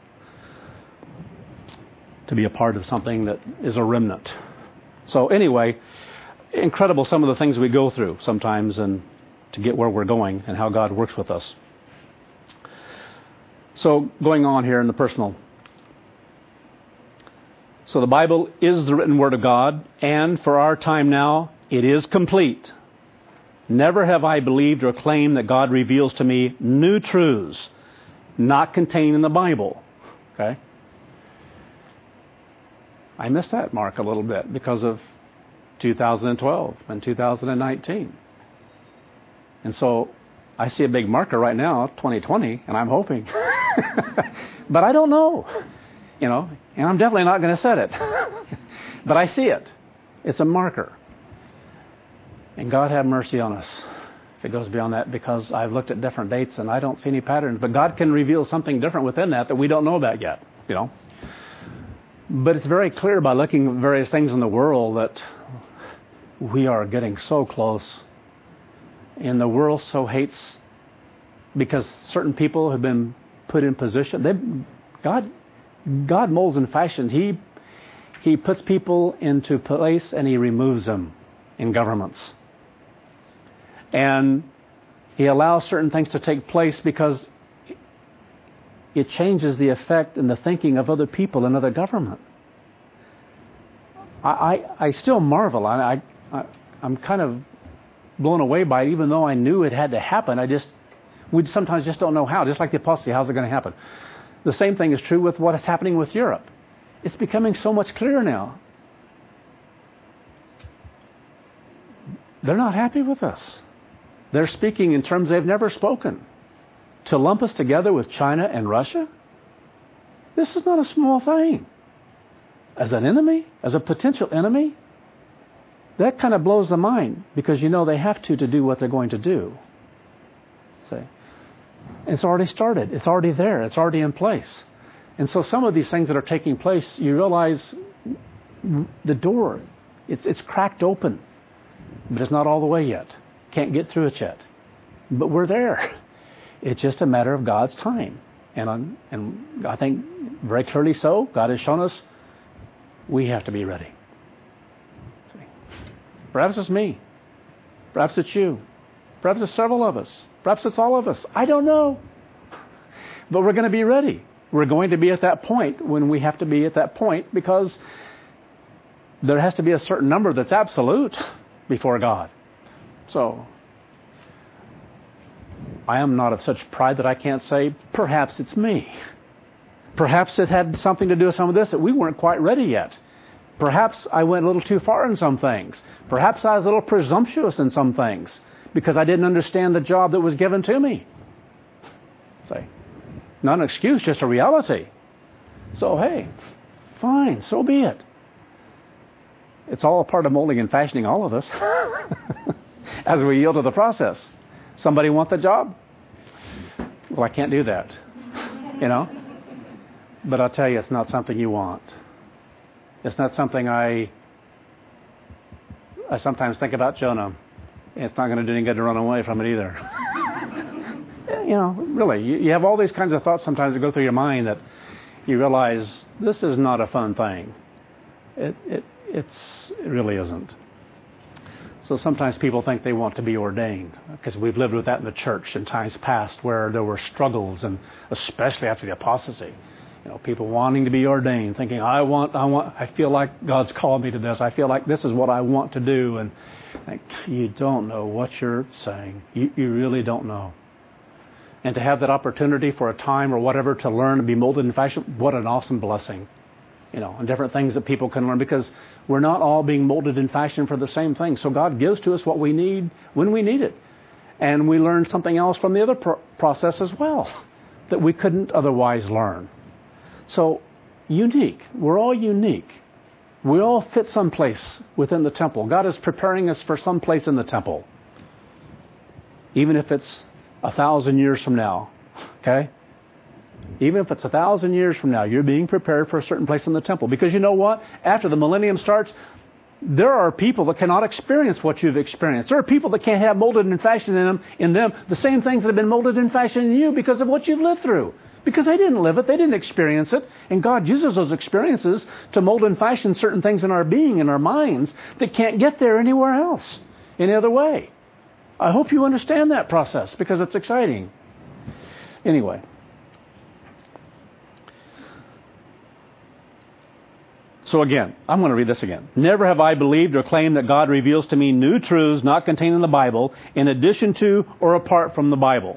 to be a part of something that is a remnant. So anyway, incredible some of the things we go through sometimes and to get where we're going and how God works with us. So going on here in the personal. So the Bible is the written word of God, and for our time now, it is complete. Never have I believed or claimed that God reveals to me new truths not contained in the Bible. Okay? I missed that mark a little bit because of two thousand twelve and two thousand nineteen. And so I see a big marker right now, twenty twenty, and I'm hoping. But I don't know. You know, and I'm definitely not going to set it. But I see it. It's a marker. And God have mercy on us if it goes beyond that, because I've looked at different dates and I don't see any patterns. But God can reveal something different within that that we don't know about yet, you know. But it's very clear by looking at various things in the world that we are getting so close. And the world so hates because certain people have been put in position. They, God, God molds and fashions. He, he puts people into place and He removes them in governments. And He allows certain things to take place because it changes the effect and the thinking of other people in other government. I, I, I still marvel. I, I, I'm kind of blown away by it, even though I knew it had to happen. I just, we sometimes just don't know how. Just like the apostasy, how's it going to happen? The same thing is true with what is happening with Europe. It's becoming so much clearer now. They're not happy with us. They're speaking in terms they've never spoken. To lump us together with China and Russia? This is not a small thing. As an enemy, as a potential enemy, that kind of blows the mind, because you know they have to to do what they're going to do. See? It's already started. It's already there. It's already in place. And so some of these things that are taking place, you realize the door, it's it's cracked open, but it's not all the way yet. Can't get through it yet. But we're there. It's just a matter of God's time. And, I'm, and I think very clearly so, God has shown us we have to be ready. See? Perhaps it's me. Perhaps it's you. Perhaps it's several of us. Perhaps it's all of us. I don't know. But we're going to be ready. We're going to be at that point when we have to be at that point, because there has to be a certain number that's absolute before God. So, I am not of such pride that I can't say, perhaps it's me. Perhaps it had something to do with some of this that we weren't quite ready yet. Perhaps I went a little too far in some things. Perhaps I was a little presumptuous in some things because I didn't understand the job that was given to me. Say, not an excuse, just a reality. So, hey, fine, so be it. It's all a part of molding and fashioning all of us as we yield to the process. Somebody want the job? Well, I can't do that, you know. But I'll tell you, it's not something you want. It's not something I... I sometimes think about Jonah. It's not going to do any good to run away from it either. You know, really, you, you have all these kinds of thoughts sometimes that go through your mind that you realize this is not a fun thing. It, it, it's, it really isn't. So sometimes people think they want to be ordained, because we've lived with that in the church in times past where there were struggles, and especially after the apostasy. You know, people wanting to be ordained, thinking, I want, I want, I feel like God's called me to this. I feel like this is what I want to do. And like, you don't know what you're saying. You, you really don't know. And to have that opportunity for a time or whatever to learn and be molded in fashion, what an awesome blessing. You know, and different things that people can learn, because we're not all being molded in fashion for the same thing. So God gives to us what we need when we need it. And we learn something else from the other pro- process as well that we couldn't otherwise learn. So, unique. We're all unique. We all fit someplace within the temple. God is preparing us for some place in the temple. Even if it's a thousand years from now. Okay? Even if it's a thousand years from now, you're being prepared for a certain place in the temple. Because you know what? After the millennium starts, there are people that cannot experience what you've experienced. There are people that can't have molded and fashioned in them, in them the same things that have been molded and fashioned in you because of what you've lived through. Because they didn't live it, they didn't experience it. And God uses those experiences to mold and fashion certain things in our being, in our minds, that can't get there anywhere else, any other way. I hope you understand that process, because it's exciting. Anyway. So again, I'm going to read this again. Never have I believed or claimed that God reveals to me new truths not contained in the Bible, in addition to or apart from the Bible.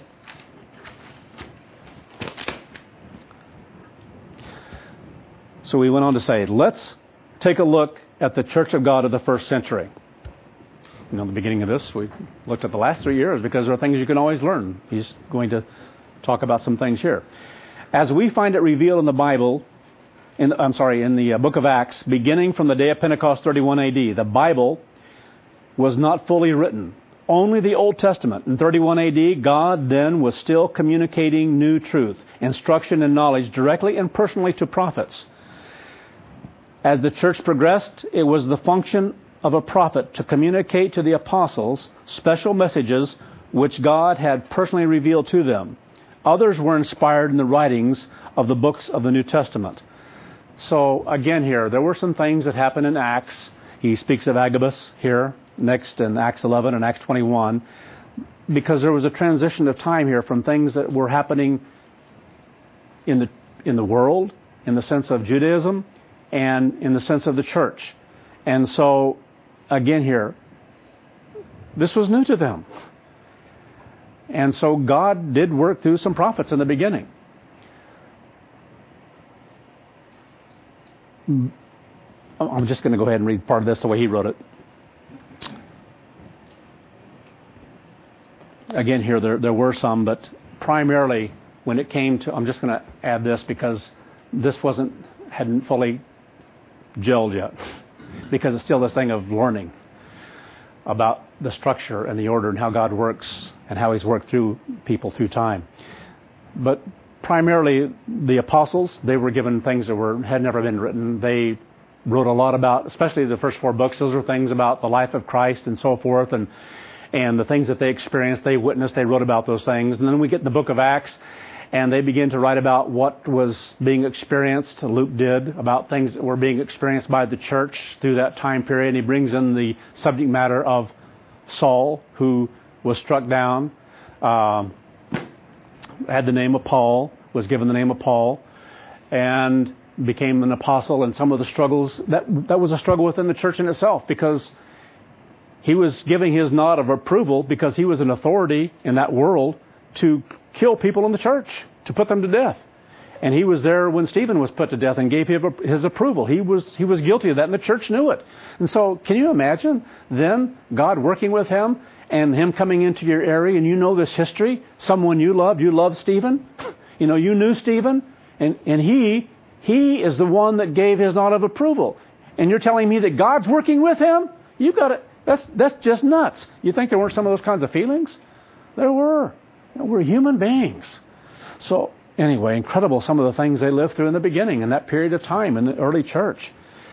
So we went on to say, let's take a look at the Church of God of the first century. You know, in the beginning of this, we looked at the last three years because there are things you can always learn. He's going to talk about some things here. As we find it revealed in the Bible, in, I'm sorry, in the book of Acts, beginning from the day of Pentecost, thirty-one A D, the Bible was not fully written. Only the Old Testament. In thirty-one A D, God then was still communicating new truth, instruction and knowledge directly and personally to prophets. As the church progressed, it was the function of a prophet to communicate to the apostles special messages which God had personally revealed to them. Others were inspired in the writings of the books of the New Testament. So again here, there were some things that happened in Acts. He speaks of Agabus here, next in Acts eleven and Acts twenty-one, because there was a transition of time here from things that were happening in the in the world, in the sense of Judaism, and in the sense of the church. And so, again here, this was new to them. And so God did work through some prophets in the beginning. I'm just going to go ahead and read part of this the way he wrote it. Again here, there, there were some, but primarily when it came to, I'm just going to add this because this wasn't, hadn't fully gelled yet, because it's still this thing of learning about the structure and the order and how God works and how He's worked through people through time. But primarily the apostles, they were given things that were had never been written. They wrote a lot about, especially the first four books, those were things about the life of Christ and so forth, and and the things that they experienced, they witnessed, they wrote about those things. And then we get in the book of Acts, and they begin to write about what was being experienced, Luke did, about things that were being experienced by the church through that time period. And he brings in the subject matter of Saul, who was struck down, um, had the name of Paul, was given the name of Paul, and became an apostle. And some of the struggles, that that was a struggle within the church in itself, because he was giving his nod of approval because he was an authority in that world to kill people in the church, to put them to death. And he was there when Stephen was put to death and gave him his approval. He was he was guilty of that, and the church knew it. And so can you imagine then God working with him and him coming into your area, and you know this history, someone you loved, you loved Stephen, you know, you knew Stephen, and, and he, he is the one that gave his nod of approval. And you're telling me that God's working with him? You got it. That's that's just nuts. You think there weren't some of those kinds of feelings? There were. We're human beings. So anyway, incredible some of the things they lived through in the beginning, in that period of time in the early church.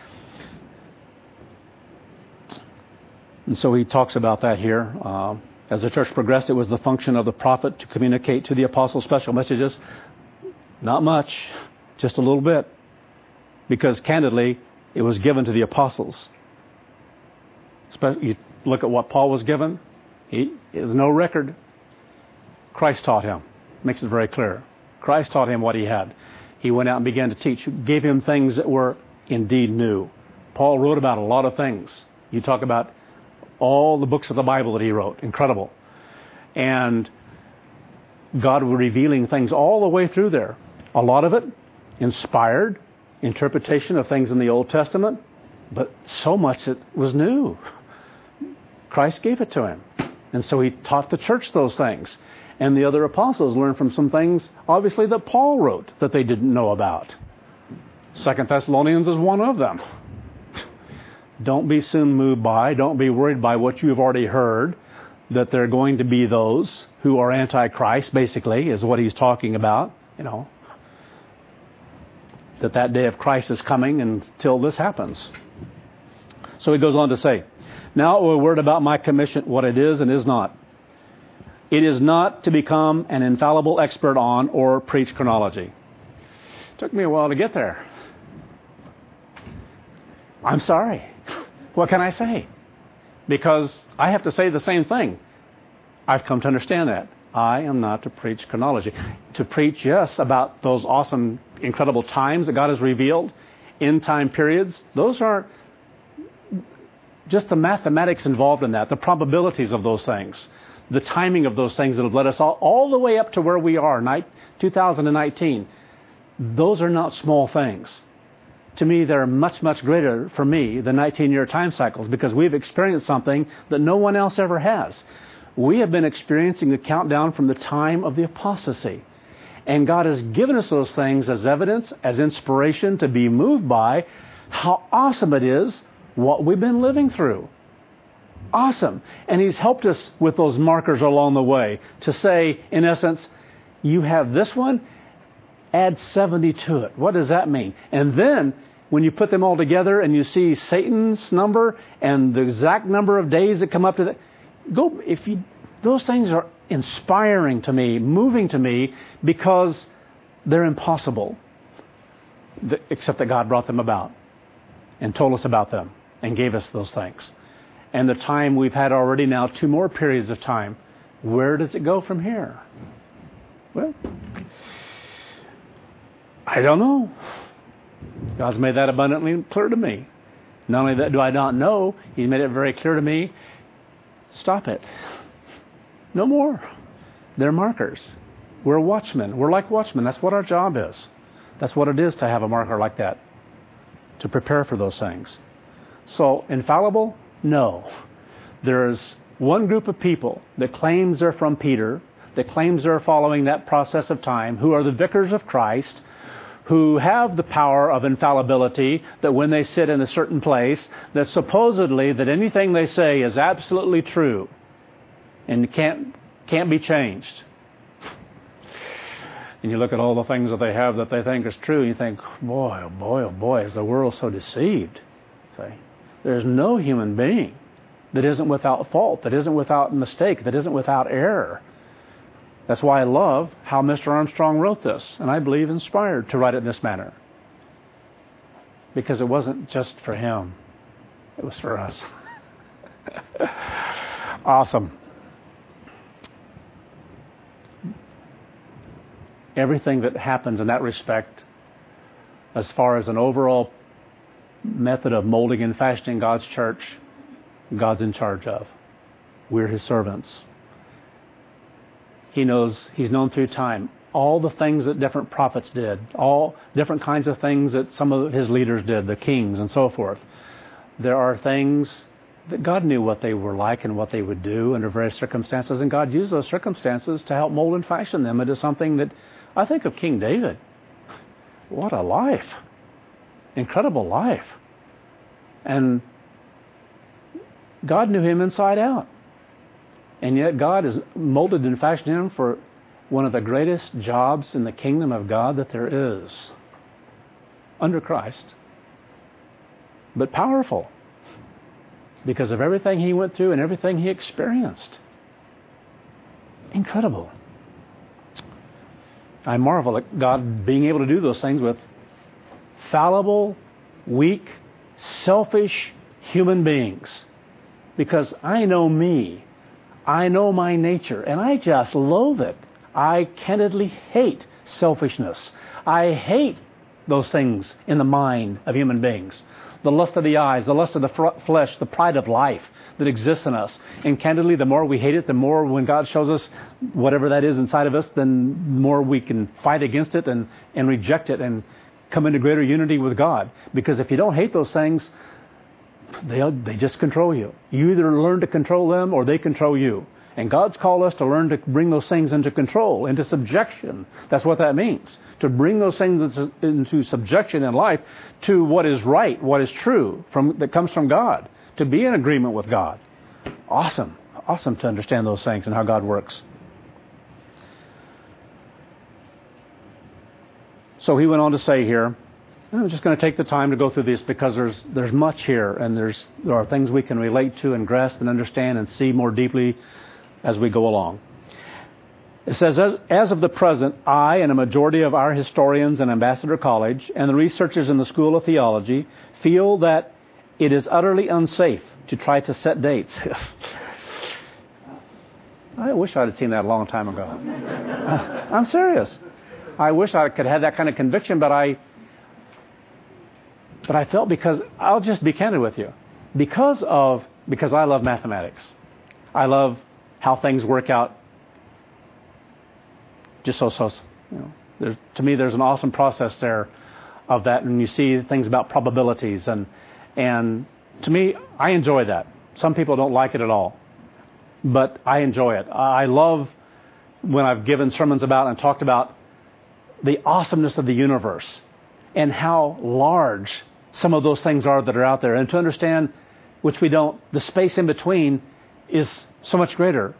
And so he talks about that here. Uh, as the church progressed, it was the function of the prophet to communicate to the apostles special messages. Not much, just a little bit. Because candidly, it was given to the apostles. You look at what Paul was given. He, there's no record. Christ taught him. Makes it very clear. Christ taught him what he had. He went out and began to teach. Gave him things that were indeed new. Paul wrote about a lot of things. You talk about all the books of the Bible that he wrote. Incredible. And God was revealing things all the way through there. A lot of it inspired interpretation of things in the Old Testament, but so much that was new. Christ gave it to him. And so he taught the church those things. And the other apostles learned from some things, obviously, that Paul wrote that they didn't know about. Second Thessalonians is one of them. Don't be soon moved by, don't be worried by what you've already heard, that there are going to be those who are anti-Christ, basically, is what he's talking about. You know, that that day of Christ is coming until this happens. So he goes on to say, now a word about my commission, what it is and is not. It is not to become an infallible expert on or preach chronology. It took me a while to get there. I'm sorry. What can I say? Because I have to say the same thing. I've come to understand that. I am not to preach chronology. To preach, yes, about those awesome, incredible times that God has revealed, end time periods. Those are just the mathematics involved in that, the probabilities of those things, the timing of those things that have led us all, all the way up to where we are, two thousand nineteen. Those are not small things. To me, they're much, much greater for me than nineteen-year time cycles, because we've experienced something that no one else ever has. We have been experiencing the countdown from the time of the apostasy. And God has given us those things as evidence, as inspiration to be moved by how awesome it is what we've been living through. Awesome. And He's helped us with those markers along the way to say, in essence, you have this one, add seventy to it. What does that mean? And then when you put them all together and you see Satan's number and the exact number of days that come up to that, go, if you, those things are inspiring to me, moving to me, because they're impossible, except that God brought them about and told us about them and gave us those things. And the time we've had already now, two more periods of time, where does it go from here? Well, I don't know. God's made that abundantly clear to me. Not only that do I not know, He's made it very clear to me, stop it. No more. They're markers. We're watchmen. We're like watchmen. That's what our job is. That's what it is to have a marker like that, to prepare for those things. So, infallible? No. There's one group of people that claims they're from Peter, that claims they're following that process of time, who are the vicars of Christ, who have the power of infallibility, that when they sit in a certain place, that supposedly that anything they say is absolutely true and can't can't be changed. And you look at all the things that they have that they think is true, and you think, boy, oh boy, oh boy, is the world so deceived. See? There's no human being that isn't without fault, that isn't without mistake, that isn't without error. That's why I love how Mister Armstrong wrote this, and I believe inspired to write it in this manner. Because it wasn't just for him. It was for us. Awesome. Everything that happens in that respect, as far as an overall method of molding and fashioning God's church, God's in charge of. We're His servants. He knows, He's known through time all the things that different prophets did, all different kinds of things that some of His leaders did, the kings and so forth. There are things that God knew what they were like and what they would do under various circumstances, and God used those circumstances to help mold and fashion them into something that, I think of King David. What a life. Incredible life. And God knew him inside out. And yet God has molded and fashioned him for one of the greatest jobs in the kingdom of God that there is. Under Christ. But powerful. Because of everything he went through and everything he experienced. Incredible. I marvel at God being able to do those things with fallible, weak, selfish human beings. Because I know me. I know my nature, and I just loathe it. I candidly hate selfishness. I hate those things in the mind of human beings. The lust of the eyes, the lust of the fr- flesh, the pride of life that exists in us. And candidly, the more we hate it, the more when God shows us whatever that is inside of us, then the more we can fight against it and, and reject it and come into greater unity with God. Because if you don't hate those things, They they just control you. You either learn to control them or they control you. And God's called us to learn to bring those things into control, into subjection. That's what that means. To bring those things into subjection in life to what is right, what is true, from that comes from God. To be in agreement with God. Awesome. Awesome to understand those things and how God works. So he went on to say here, I'm just going to take the time to go through this because there's there's much here, and there's there are things we can relate to and grasp and understand and see more deeply as we go along. It says, as, as of the present, I and a majority of our historians in Ambassador College and the researchers in the School of Theology feel that it is utterly unsafe to try to set dates. I wish I'd have seen that a long time ago. I'm serious. I wish I could have that kind of conviction, but I... But I felt because, I'll just be candid with you, because of, because I love mathematics. I love how things work out just so, so, you know, there's, to me there's an awesome process there of that, and you see things about probabilities, and, and to me, I enjoy that. Some people don't like it at all, but I enjoy it. I love when I've given sermons about and talked about the awesomeness of the universe and how large some of those things are that are out there. And to understand, which we don't, the space in between is so much greater.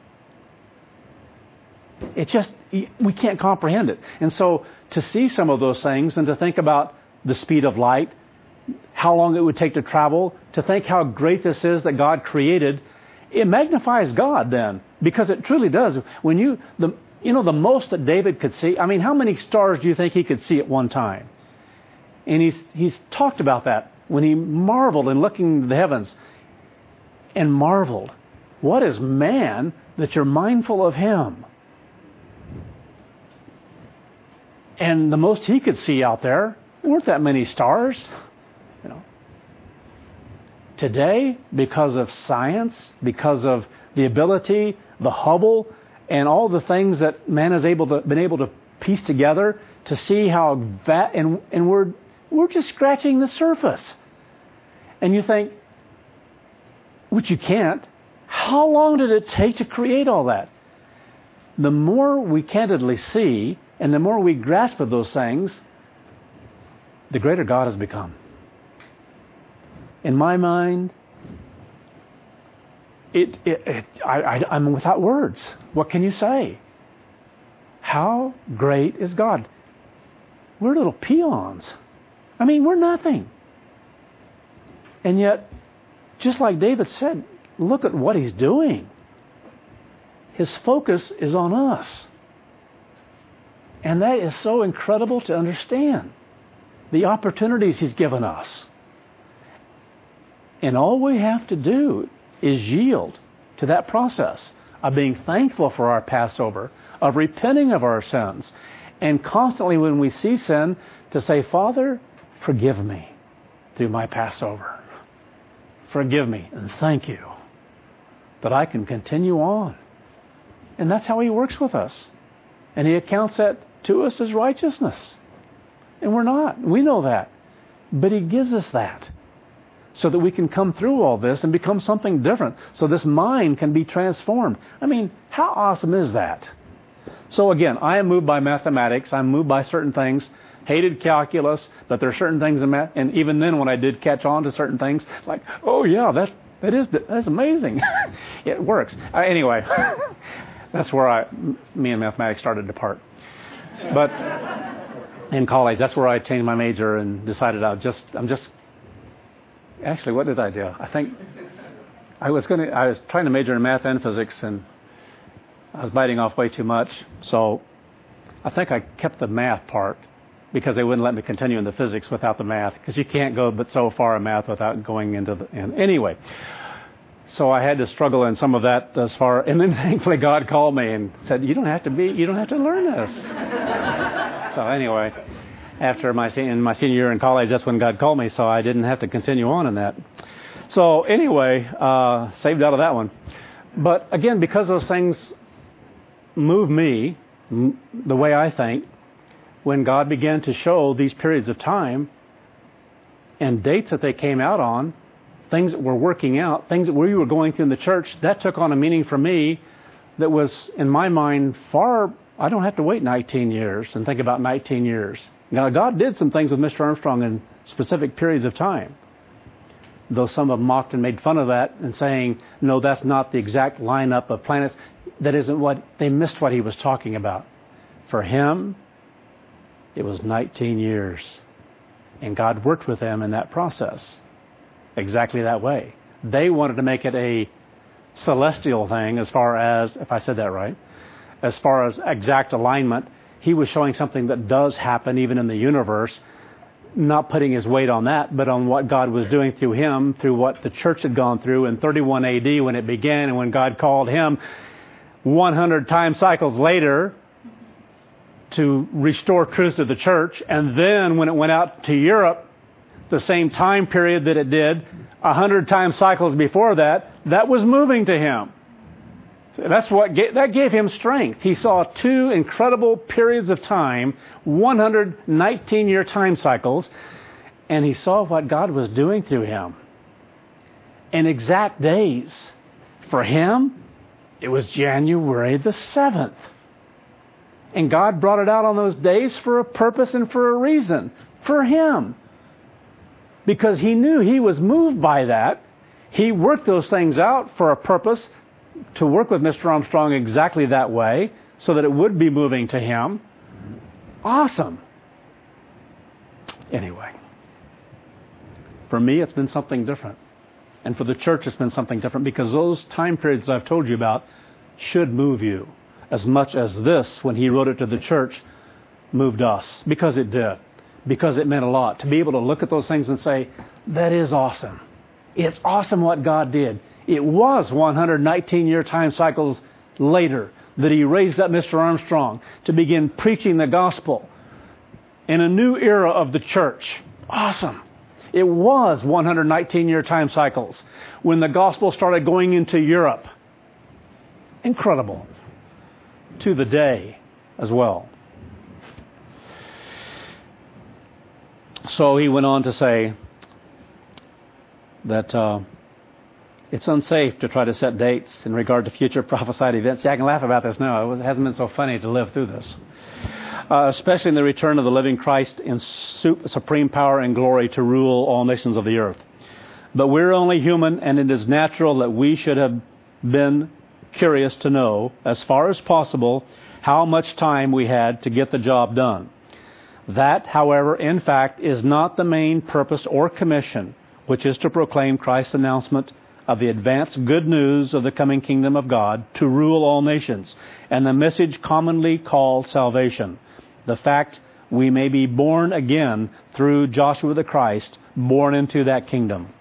It just, we can't comprehend it. And so to see some of those things and to think about the speed of light, how long it would take to travel, to think how great this is that God created, it magnifies God then, because it truly does. When you, the, you know, the most that David could see, I mean, how many stars do you think he could see at one time? And he's, he's talked about that when he marveled in looking at the heavens and marveled. What is man that you're mindful of him? And the most he could see out there weren't that many stars. You know. Today, because of science, because of the ability, the Hubble, and all the things that man has able to, been able to piece together to see how that, and, and we're we're just scratching the surface. And you think, which you can't, how long did it take to create all that? The more we candidly see, and the more we grasp of those things, the greater God has become. In my mind, it, it, it I, I, I'm without words. What can you say? How great is God? We're little peons. I mean, we're nothing. And yet, just like David said, look at what he's doing. His focus is on us. And that is so incredible to understand. The opportunities he's given us. And all we have to do is yield to that process of being thankful for our Passover, of repenting of our sins, and constantly when we see sin, to say, Father, forgive me through my Passover. Forgive me and thank you that I can continue on. And that's how he works with us. And he accounts that to us as righteousness. And we're not. We know that. But he gives us that so that we can come through all this and become something different. So this mind can be transformed. I mean, how awesome is that? So again, I am moved by mathematics. I'm moved by certain things. Hated calculus, but there are certain things in math. And even then when I did catch on to certain things, like, oh yeah, that that is that's amazing. It works. Uh, anyway, that's where I, me and mathematics started to part. But in college, that's where I changed my major and decided I just, I'm just, actually, what did I do? I think I was going to, I was trying to major in math and physics, and I was biting off way too much. So I think I kept the math part because they wouldn't let me continue in the physics without the math, because you can't go but so far in math without going into the, and anyway. So I had to struggle in some of that as far, and then thankfully God called me and said, you don't have to be, you don't have to learn this. So anyway, after my, in my senior year in college, that's when God called me, so I didn't have to continue on in that. So anyway, uh, saved out of that one. But again, because those things move me, m- the way I think, when God began to show these periods of time and dates that they came out on, things that were working out, things that we were going through in the church, that took on a meaning for me that was, in my mind, far, I don't have to wait nineteen years and think about nineteen years. Now, God did some things with Mister Armstrong in specific periods of time, though some have mocked and made fun of that and saying, no, that's not the exact lineup of planets. That isn't what, they missed what he was talking about. For him, it was nineteen years. And God worked with them in that process. Exactly that way. They wanted to make it a celestial thing as far as, if I said that right, as far as exact alignment. He was showing something that does happen even in the universe, not putting his weight on that, but on what God was doing through him, through what the church had gone through in thirty-one A D when it began, and when God called him one hundred time cycles later to restore truth to the church. And then when it went out to Europe, the same time period that it did, a hundred time cycles before that, that was moving to him. So that's what gave, that gave him strength. He saw two incredible periods of time, one hundred nineteen year time cycles, and he saw what God was doing through him. In exact days. For him, it was January the seventh. And God brought it out on those days for a purpose and for a reason. For Him. Because He knew He was moved by that. He worked those things out for a purpose, to work with Mister Armstrong exactly that way, so that it would be moving to Him. Awesome. Anyway. For me, it's been something different. And for the church, it's been something different, because those time periods that I've told you about should move you as much as this, when he wrote it to the church, moved us. Because it did. Because it meant a lot. To be able to look at those things and say, that is awesome. It's awesome what God did. It was one hundred nineteen year time cycles later that He raised up Mister Armstrong to begin preaching the gospel in a new era of the church. Awesome. It was one hundred nineteen year time cycles when the gospel started going into Europe. Incredible. To the day as well. So he went on to say that uh, it's unsafe to try to set dates in regard to future prophesied events. Yeah, I can laugh about this now. It hasn't been so funny to live through this. Uh, especially in the return of the living Christ in su- supreme power and glory to rule all nations of the earth. But we're only human, and it is natural that we should have been curious to know, as far as possible, how much time we had to get the job done. That, however, in fact, is not the main purpose or commission, which is to proclaim Christ's announcement of the advanced good news of the coming kingdom of God to rule all nations, and the message commonly called salvation. The fact we may be born again through Joshua the Christ, born into that kingdom.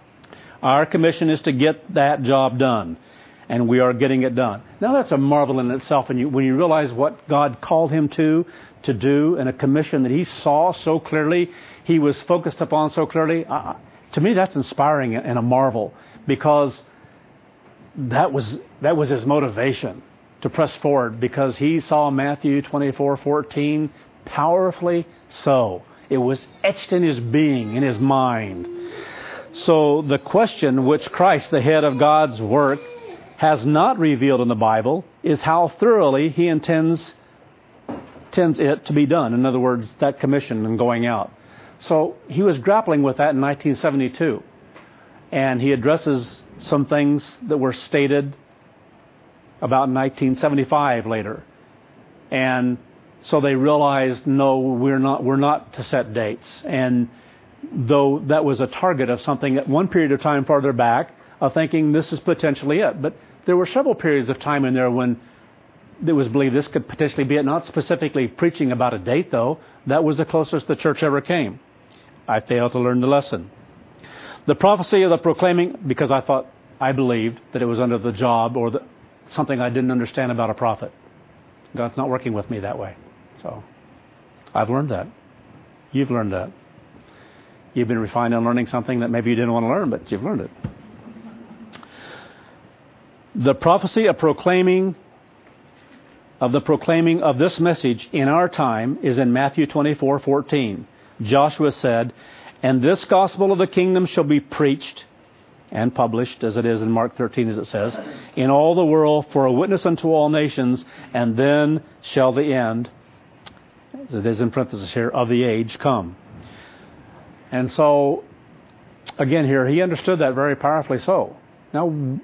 Our commission is to get that job done, and we are getting it done. Now that's a marvel in itself, and you, when you realize what God called him to, to do, and a commission that he saw so clearly, he was focused upon so clearly, uh, to me that's inspiring and a marvel, because that was that was his motivation to press forward, because he saw Matthew twenty-four fourteen powerfully so. It was etched in his being, in his mind. So the question which Christ, the head of God's work, has not revealed in the Bible is how thoroughly he intends, intends it to be done. In other words, that commission and going out. So he was grappling with that in nineteen seventy-two. And he addresses some things that were stated about nineteen seventy-five later. And so they realized, no, we're not, we're not to set dates. And though that was a target of something at one period of time farther back, of thinking this is potentially it. But there were several periods of time in there when it was believed this could potentially be it. Not specifically preaching about a date, though. That was the closest the church ever came. I failed to learn the lesson. The prophecy of the proclaiming, because I thought, I believed that it was under the job or the, something I didn't understand about a prophet. God's not working with me that way. So I've learned that. You've learned that. You've been refined on learning something that maybe you didn't want to learn, but you've learned it. The prophecy of proclaiming of the proclaiming of this message in our time is in Matthew twenty-four fourteen. Joshua said, "And this gospel of the kingdom shall be preached and published," as it is in Mark thirteen, as it says, "in all the world for a witness unto all nations, and then shall the end," as it is in parentheses here, "of the age come." And so, again here, he understood that very powerfully so. Now,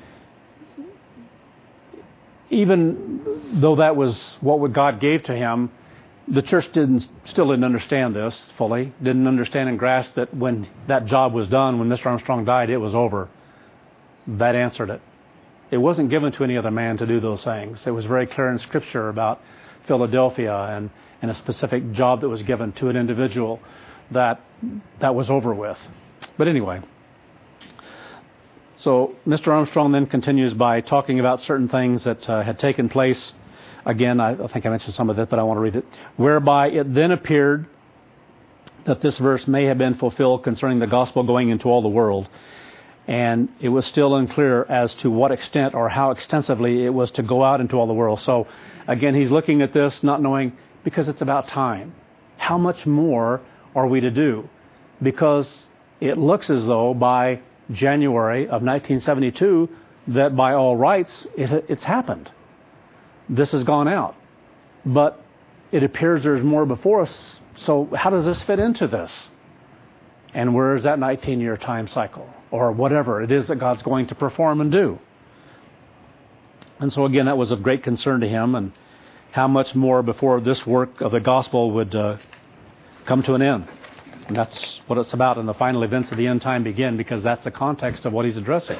even though that was what God gave to him, the church didn't still didn't understand this fully, didn't understand and grasp that when that job was done, when Mister Armstrong died, it was over. That answered it. It wasn't given to any other man to do those things. It was very clear in Scripture about Philadelphia and, and a specific job that was given to an individual that that was over with. But anyway, so Mister Armstrong then continues by talking about certain things that uh, had taken place. Again, I, I think I mentioned some of it, but I want to read it. "Whereby it then appeared that this verse may have been fulfilled concerning the gospel going into all the world. And it was still unclear as to what extent or how extensively it was to go out into all the world." So again, he's looking at this, not knowing, because it's about time. How much more are we to do? Because it looks as though by January of nineteen seventy-two that by all rights it, it's happened. This has gone out. but it appears there's more before us. So how does this fit into this? And where is that nineteen-year time cycle? Or whatever it is that God's going to perform and do. And so again, that was of great concern to him, and how much more before this work of the gospel would uh, come to an end. And that's what it's about, and the final events of the end time begin, because that's the context of what he's addressing.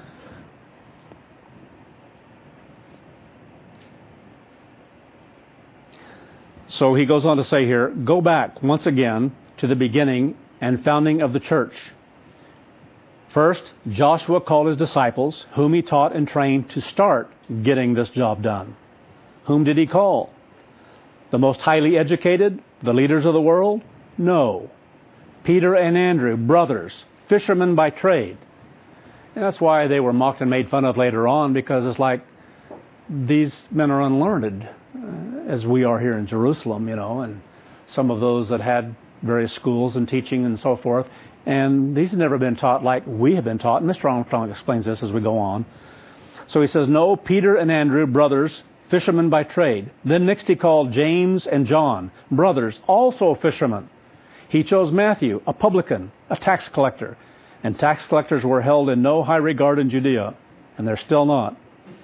So he goes on to say here, go back once again to the beginning and founding of the church. First, Joshua called his disciples, whom he taught and trained to start getting this job done. Whom did he call? The most highly educated? The leaders of the world? No. Peter and Andrew, brothers, fishermen by trade. And that's why they were mocked and made fun of later on, because it's like, these men are unlearned, uh, as we are here in Jerusalem, you know, and some of those that had various schools and teaching and so forth. And these have never been taught like we have been taught. And Mister Armstrong explains this as we go on. So he says, no, Peter and Andrew, brothers, fishermen by trade. Then next he called James and John, brothers, also fishermen. He chose Matthew, a publican, a tax collector. And tax collectors were held in no high regard in Judea. And they're still not.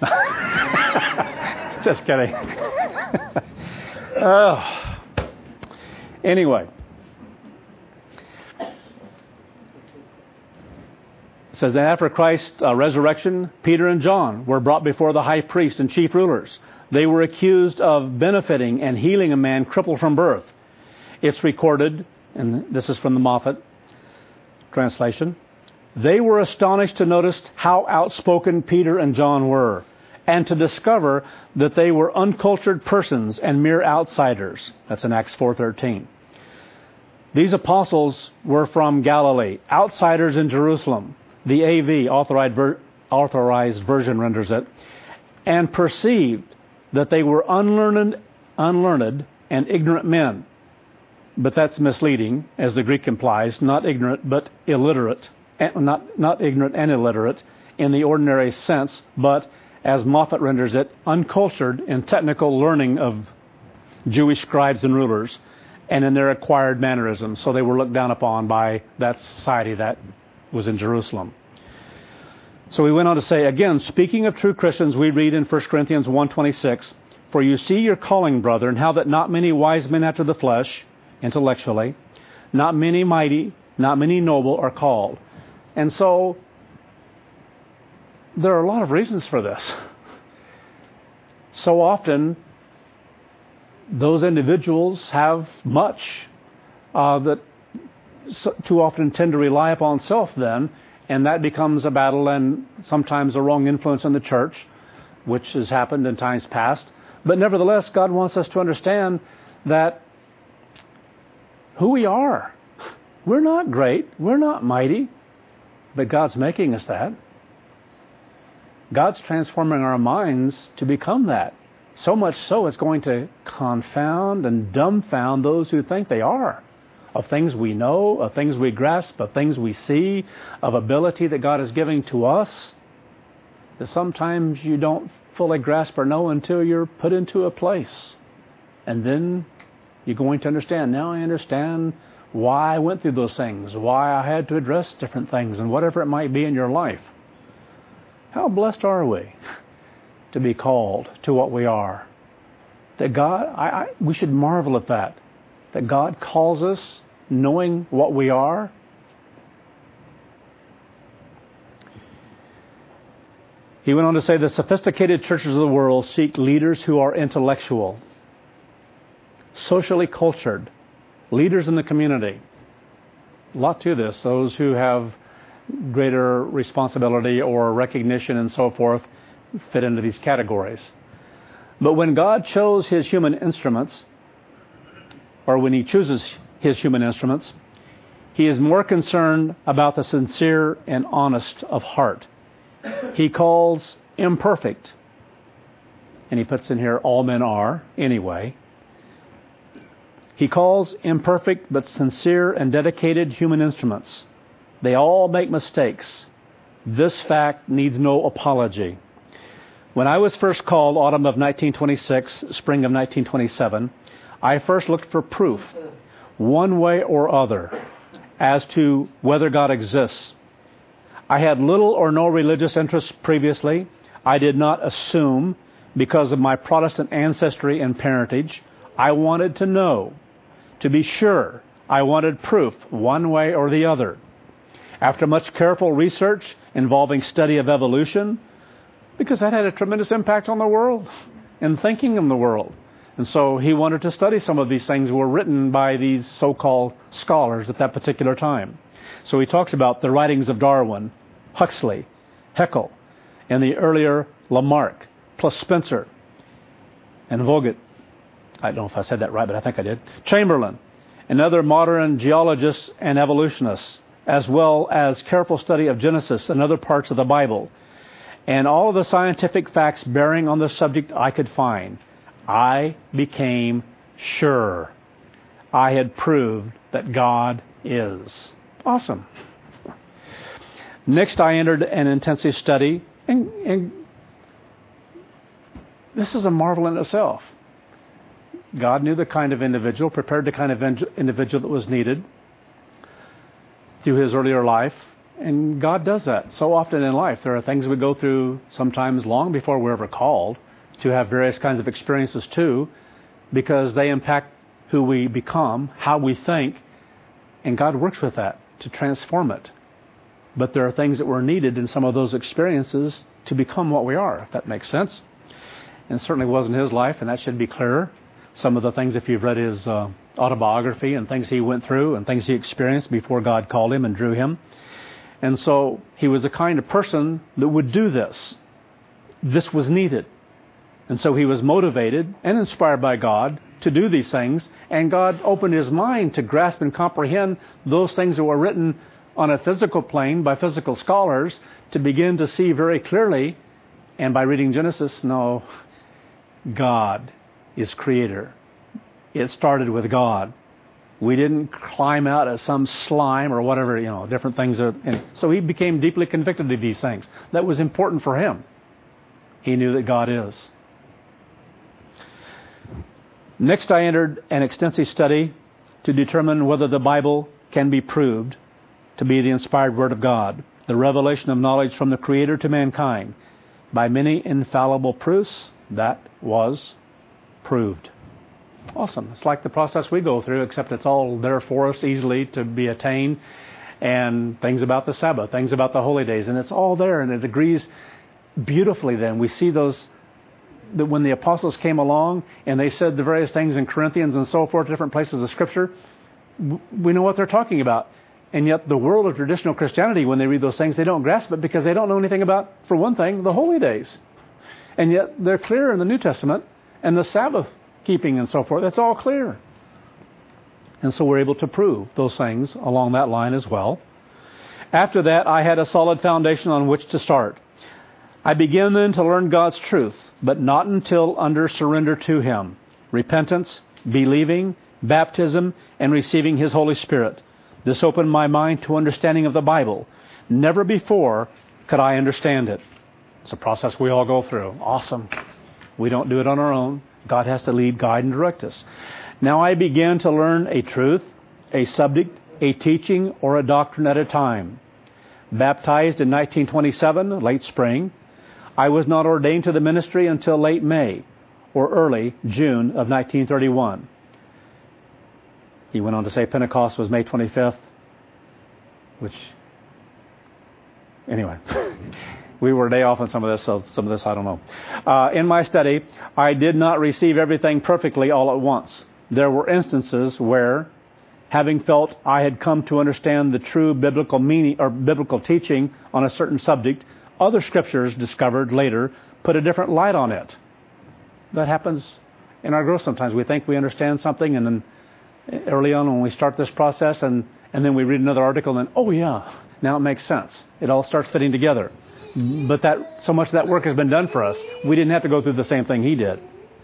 Just kidding. oh. Anyway. It says that after Christ's uh, resurrection, Peter and John were brought before the high priest and chief rulers. They were accused of benefiting and healing a man crippled from birth. It's recorded, and this is from the Moffat translation. They were astonished to notice how outspoken Peter and John were, and to discover that they were uncultured persons and mere outsiders. That's in Acts four thirteen. These apostles were from Galilee, outsiders in Jerusalem. The A V, authorized, ver- authorized version, renders it, and perceived that they were unlearned, unlearned and ignorant men. But that's misleading, as the Greek implies, not ignorant, but illiterate. Not, not ignorant and illiterate in the ordinary sense, but, as Moffat renders it, uncultured in technical learning of Jewish scribes and rulers, and in their acquired mannerisms. So they were looked down upon by that society that was in Jerusalem. So he went on to say, again, speaking of true Christians, we read in First Corinthians one twenty-six, for you see your calling, brother, and how that not many wise men after the flesh, intellectually, not many mighty, not many noble are called. And so there are a lot of reasons for this. So often, those individuals have much uh, that so, too often tend to rely upon self then, and that becomes a battle and sometimes a wrong influence in the church, which has happened in times past. But nevertheless, God wants us to understand that who we are. We're not great. We're not mighty. But God's making us that. God's transforming our minds to become that. So much so it's going to confound and dumbfound those who think they are. Of things we know, of things we grasp, of things we see, of ability that God is giving to us, that sometimes you don't fully grasp or know until you're put into a place. And then you're going to understand. Now I understand why I went through those things, why I had to address different things, and whatever it might be in your life. How blessed are we to be called to what we are? That God, I, I, we should marvel at that. That God calls us knowing what we are. He went on to say the sophisticated churches of the world seek leaders who are intellectual, socially cultured, leaders in the community. A lot to this. Those who have greater responsibility or recognition and so forth fit into these categories. But when God chose His human instruments, or when He chooses His human instruments, He is more concerned about the sincere and honest of heart. He calls imperfect, and He puts in here all men are anyway. He calls imperfect but sincere and dedicated human instruments. They all make mistakes. This fact needs no apology. When I was first called autumn of nineteen twenty-six, spring of nineteen twenty-seven, I first looked for proof, one way or other, as to whether God exists. I had little or no religious interest previously. I did not assume, because of my Protestant ancestry and parentage. I wanted to know, to be sure. I wanted proof, one way or the other. After much careful research involving study of evolution, because that had a tremendous impact on the world and thinking of the world. And so he wanted to study some of these things that were written by these so-called scholars at that particular time. So he talks about the writings of Darwin, Huxley, Haeckel, and the earlier Lamarck, plus Spencer and Vogel. I don't know if I said that right, but I think I did. Chamberlain and other modern geologists and evolutionists, as well as careful study of Genesis and other parts of the Bible, and all of the scientific facts bearing on the subject I could find. I became sure I had proved that God is. Awesome. Next, I entered an intensive study, and, and this is a marvel in itself. God knew the kind of individual, prepared the kind of individual that was needed through his earlier life. And God does that so often in life. There are things we go through sometimes long before we're ever called to have various kinds of experiences too, because they impact who we become, how we think, and God works with that to transform it. But there are things that were needed in some of those experiences to become what we are, if that makes sense. And certainly wasn't his life, and that should be clear. Some of the things, if you've read his uh, autobiography and things he went through and things he experienced before God called him and drew him. And so he was the kind of person that would do this. This was needed. And so he was motivated and inspired by God to do these things. And God opened his mind to grasp and comprehend those things that were written on a physical plane by physical scholars, to begin to see very clearly. And by reading Genesis, no, God is creator. It started with God. We didn't climb out as some slime or whatever, you know, different things. Are, and so he became deeply convicted of these things. That was important for him. He knew that God is. Next, I entered an extensive study to determine whether the Bible can be proved to be the inspired Word of God, the revelation of knowledge from the Creator to mankind, by many infallible proofs. That was proved. Awesome. It's like the process we go through, except it's all there for us easily to be attained. And things about the Sabbath, things about the holy days, and it's all there, and it agrees beautifully then. We see those, that when the apostles came along and they said the various things in Corinthians and so forth, different places of Scripture, we know what they're talking about. And yet the world of traditional Christianity, when they read those things, they don't grasp it because they don't know anything about, for one thing, the holy days. And yet they're clear in the New Testament, and the Sabbath keeping and so forth. It's all clear. And so we're able to prove those things along that line as well. After that, I had a solid foundation on which to start. I began then to learn God's truth, but not until under surrender to Him. Repentance, believing, baptism, and receiving His Holy Spirit. This opened my mind to understanding of the Bible. Never before could I understand it. It's a process we all go through. Awesome. We don't do it on our own. God has to lead, guide, and direct us. Now I began to learn a truth, a subject, a teaching, or a doctrine at a time. Baptized in nineteen twenty-seven, late spring, I was not ordained to the ministry until late May or early June of nineteen thirty-one. He went on to say Pentecost was May twenty-fifth, which, anyway, we were a day off on some of this, so some of this I don't know. Uh, in my study, I did not receive everything perfectly all at once. There were instances where, having felt I had come to understand the true biblical meaning or biblical teaching on a certain subject, other scriptures discovered later put a different light on it. That happens in our growth sometimes. We think we understand something, and then early on when we start this process, and, and then we read another article, and oh yeah, now it makes sense. It all starts fitting together. But that so much of that work has been done for us. We didn't have to go through the same thing he did.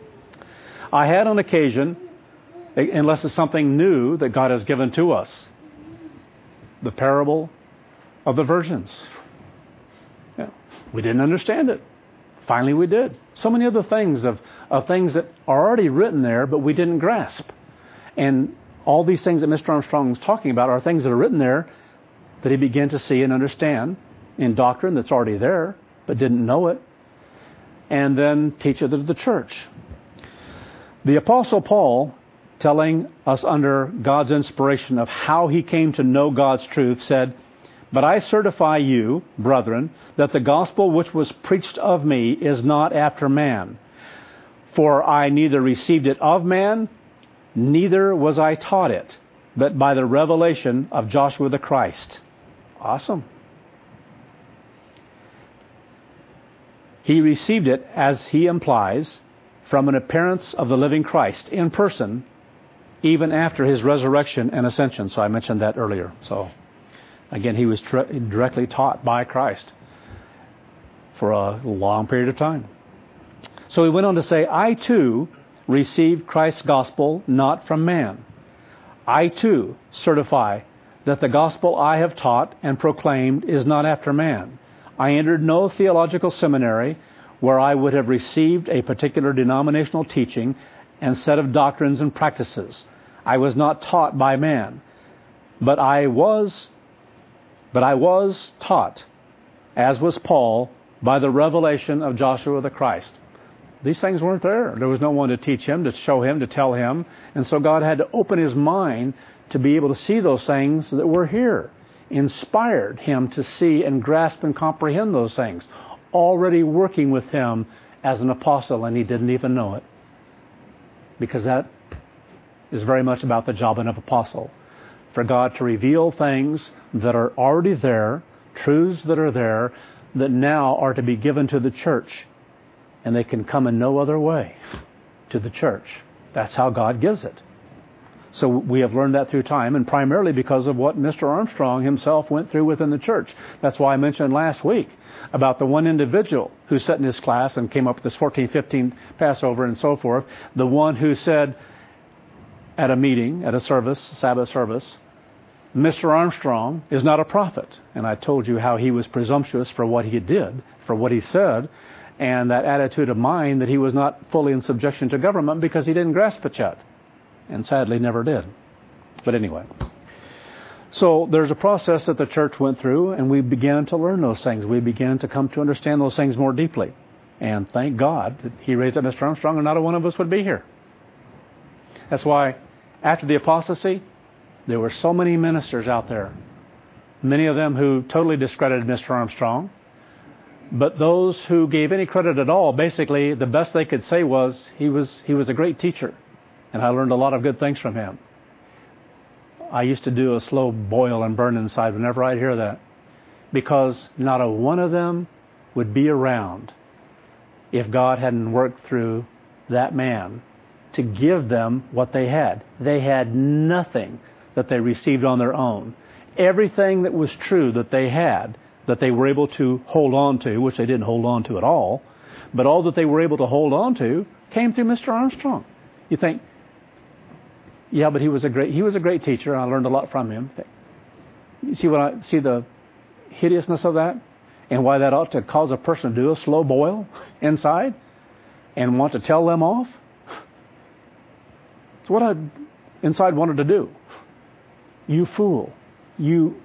I had on occasion, unless it's something new that God has given to us, the parable of the virgins. Yeah. We didn't understand it. Finally we did. So many other things of, of things that are already written there, but we didn't grasp. And all these things that Mister Armstrong is talking about are things that are written there that he began to see and understand in doctrine that's already there, but didn't know it, and then teach it to the church. The Apostle Paul, telling us under God's inspiration of how he came to know God's truth, said, "But I certify you, brethren, that the gospel which was preached of me is not after man. For I neither received it of man, neither was I taught it, but by the revelation of Joshua the Christ." Awesome. He received it, as he implies, from an appearance of the living Christ in person, even after his resurrection and ascension. So I mentioned that earlier. So again, he was tra- directly taught by Christ for a long period of time. So he went on to say, "I too received Christ's gospel not from man. I too certify that the gospel I have taught and proclaimed is not after man. I entered no theological seminary where I would have received a particular denominational teaching and set of doctrines and practices. I was not taught by man, but I was, but I was taught, as was Paul, by the revelation of Joshua the Christ." These things weren't there. There was no one to teach him, to show him, to tell him. And so God had to open his mind to be able to see those things that were here. Inspired him to see and grasp and comprehend those things. Already working with him as an apostle, and he didn't even know it. Because that is very much about the job of an apostle. For God to reveal things that are already there, truths that are there, that now are to be given to the church. And they can come in no other way to the church. That's how God gives it. So we have learned that through time, and primarily because of what Mister Armstrong himself went through within the church. That's why I mentioned last week about the one individual who sat in his class and came up with this fourteen fifteen Passover and so forth. The one who said at a meeting, at a service, Sabbath service, "Mister Armstrong is not a prophet." And I told you how he was presumptuous for what he did, for what he said, and that attitude of mind that he was not fully in subjection to government because he didn't grasp it yet. And sadly never did. But anyway. So there's a process that the church went through, and we began to learn those things. We began to come to understand those things more deeply. And thank God that he raised up Mister Armstrong, and not a one of us would be here. That's why after the apostasy, there were so many ministers out there. Many of them who totally discredited Mister Armstrong. But those who gave any credit at all, basically the best they could say was he was he was a great teacher. And I learned a lot of good things from him. I used to do a slow boil and burn inside whenever I'd hear that. Because not a one of them would be around if God hadn't worked through that man to give them what they had. They had nothing that they received on their own. Everything that was true that they had, that they were able to hold on to, which they didn't hold on to at all, but all that they were able to hold on to came through Mister Armstrong. You think, yeah, but he was a great he was a great teacher, and I learned a lot from him. You see what I see the hideousness of that, and why that ought to cause a person to do a slow boil inside and want to tell them off. It's what I inside wanted to do. You fool, you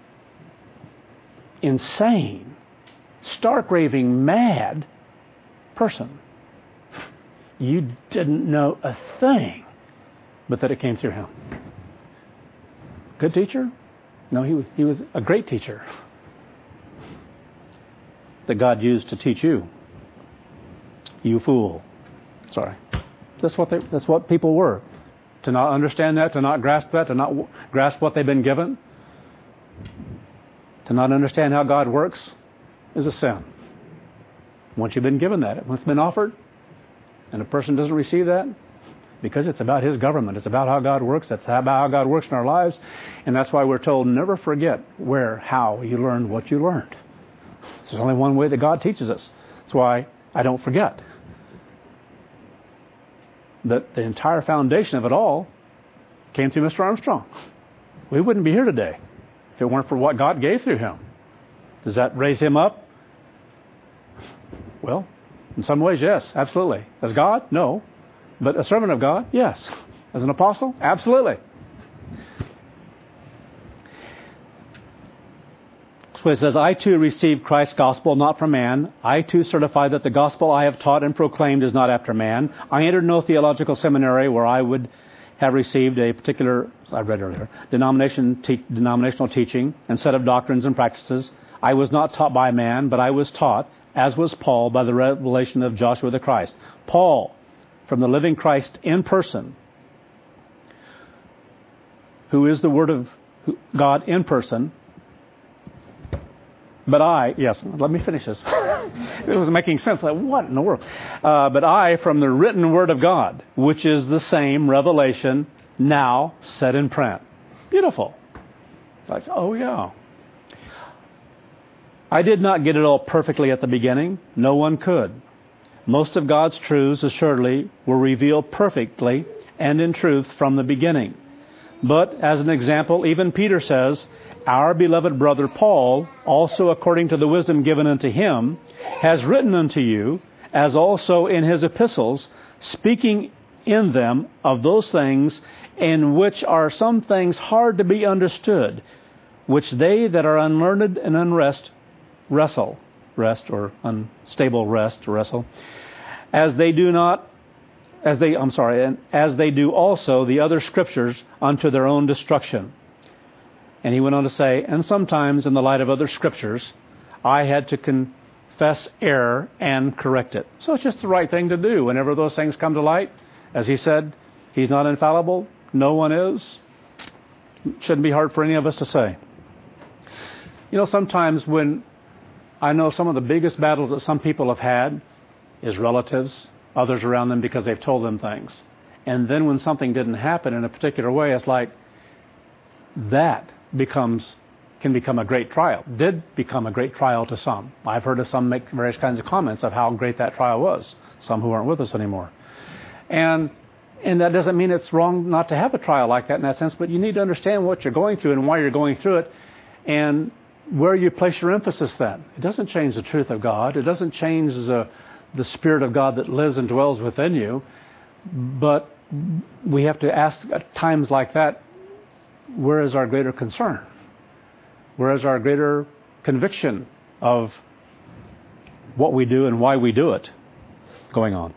insane, stark raving mad person. You didn't know a thing but that it came through him. Good teacher? No, he was, he was a great teacher that God used to teach you. You fool. Sorry. That's what they, that's what people were. To not understand that, to not grasp that, to not w- grasp what they've been given, to not understand how God works is a sin. Once you've been given that, once it's been offered, and a person doesn't receive that, because it's about His government. It's about how God works. That's about how God works in our lives. And that's why we're told never forget where, how you learned what you learned. There's only one way that God teaches us. That's why I don't forget that the entire foundation of it all came through Mister Armstrong. We wouldn't be here today if it weren't for what God gave through him. Does that raise him up? Well, In some ways, yes, absolutely. As God? No. But a servant of God? Yes. As an apostle? Absolutely. So it says, I too received Christ's gospel, not from man. I too certify that the gospel I have taught and proclaimed is not after man. I entered no theological seminary where I would have received a particular, as I read earlier, denomination te- denominational teaching and set of doctrines and practices. I was not taught by man, but I was taught, as was Paul, by the revelation of Joshua the Christ. Paul, from the living Christ in person, who is the Word of God in person. But I, yes, let me finish this. It was making sense. Like, what in the world? Uh, but I, from the written Word of God, which is the same revelation now set in print. Beautiful. Like, oh yeah. I did not get it all perfectly at the beginning. No one could. Most of God's truths, assuredly, were revealed perfectly and in truth from the beginning. But, as an example, even Peter says, our beloved brother Paul, also according to the wisdom given unto him, has written unto you, as also in his epistles, speaking in them of those things in which are some things hard to be understood, which they that are unlearned and unrest wrestle, rest or unstable rest, wrestle, as they do not, as they, I'm sorry, and as they do also the other scriptures unto their own destruction. And he went on to say, and sometimes in the light of other scriptures, I had to confess error and correct it. So it's just the right thing to do whenever those things come to light. As he said, he's not infallible. No one is. Shouldn't be hard for any of us to say. You know, sometimes when I know some of the biggest battles that some people have had is relatives, others around them because they've told them things. And then when something didn't happen in a particular way, it's like that becomes can become a great trial. Did become a great trial to some. I've heard of some make various kinds of comments of how great that trial was. Some who aren't with us anymore. And and that doesn't mean it's wrong not to have a trial like that in that sense, but you need to understand what you're going through and why you're going through it and where you place your emphasis then. It doesn't change the truth of God. It doesn't change the, the Spirit of God that lives and dwells within you. But we have to ask at times like that, where is our greater concern? Where is our greater conviction of what we do and why we do it going on?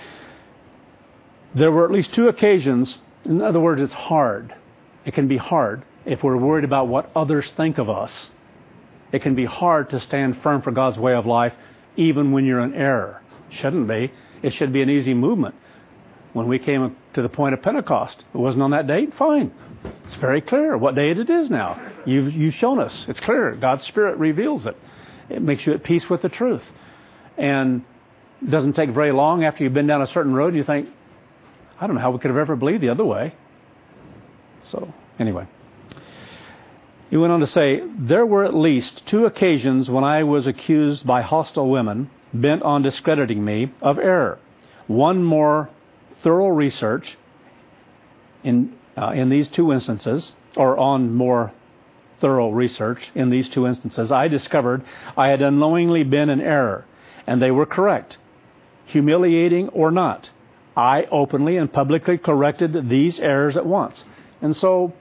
There were at least two occasions, in other words, it's hard. It can be hard if we're worried about what others think of us. It can be hard to stand firm for God's way of life even when you're in error. Shouldn't be. It should be an easy movement. When we came to the point of Pentecost, it wasn't on that date? Fine. It's very clear what date it is now. You've, you've shown us. It's clear. God's Spirit reveals it. It makes you at peace with the truth. And it doesn't take very long after you've been down a certain road, you think, I don't know how we could have ever believed the other way. So, anyway. He went on to say, there were at least two occasions when I was accused by hostile women, bent on discrediting me, of error. One more thorough research in uh, in these two instances, or on more thorough research in these two instances, I discovered I had unknowingly been in error, and they were correct. Humiliating or not, I openly and publicly corrected these errors at once. And so,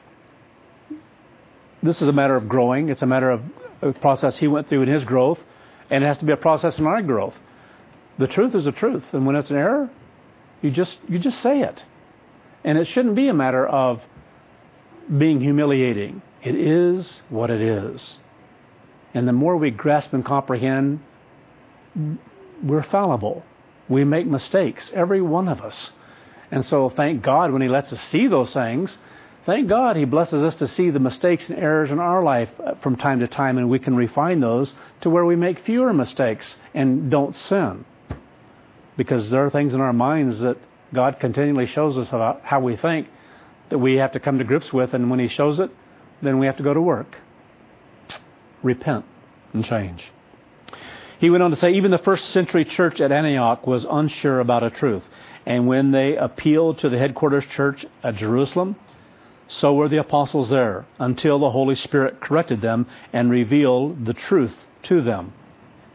this is a matter of growing. It's a matter of a process he went through in his growth, and it has to be a process in our growth. The truth is the truth, and when it's an error, you just you just say it. And it shouldn't be a matter of being humiliating. It is what it is. And the more we grasp and comprehend, we're fallible. We make mistakes, every one of us. And so thank God when He lets us see those things. Thank God He blesses us to see the mistakes and errors in our life from time to time, and we can refine those to where we make fewer mistakes and don't sin. Because there are things in our minds that God continually shows us about how we think that we have to come to grips with, and when He shows it, then we have to go to work. Repent and change. He went on to say, even the first century church at Antioch was unsure about a truth. And when they appealed to the headquarters church at Jerusalem, so were the apostles there, until the Holy Spirit corrected them and revealed the truth to them.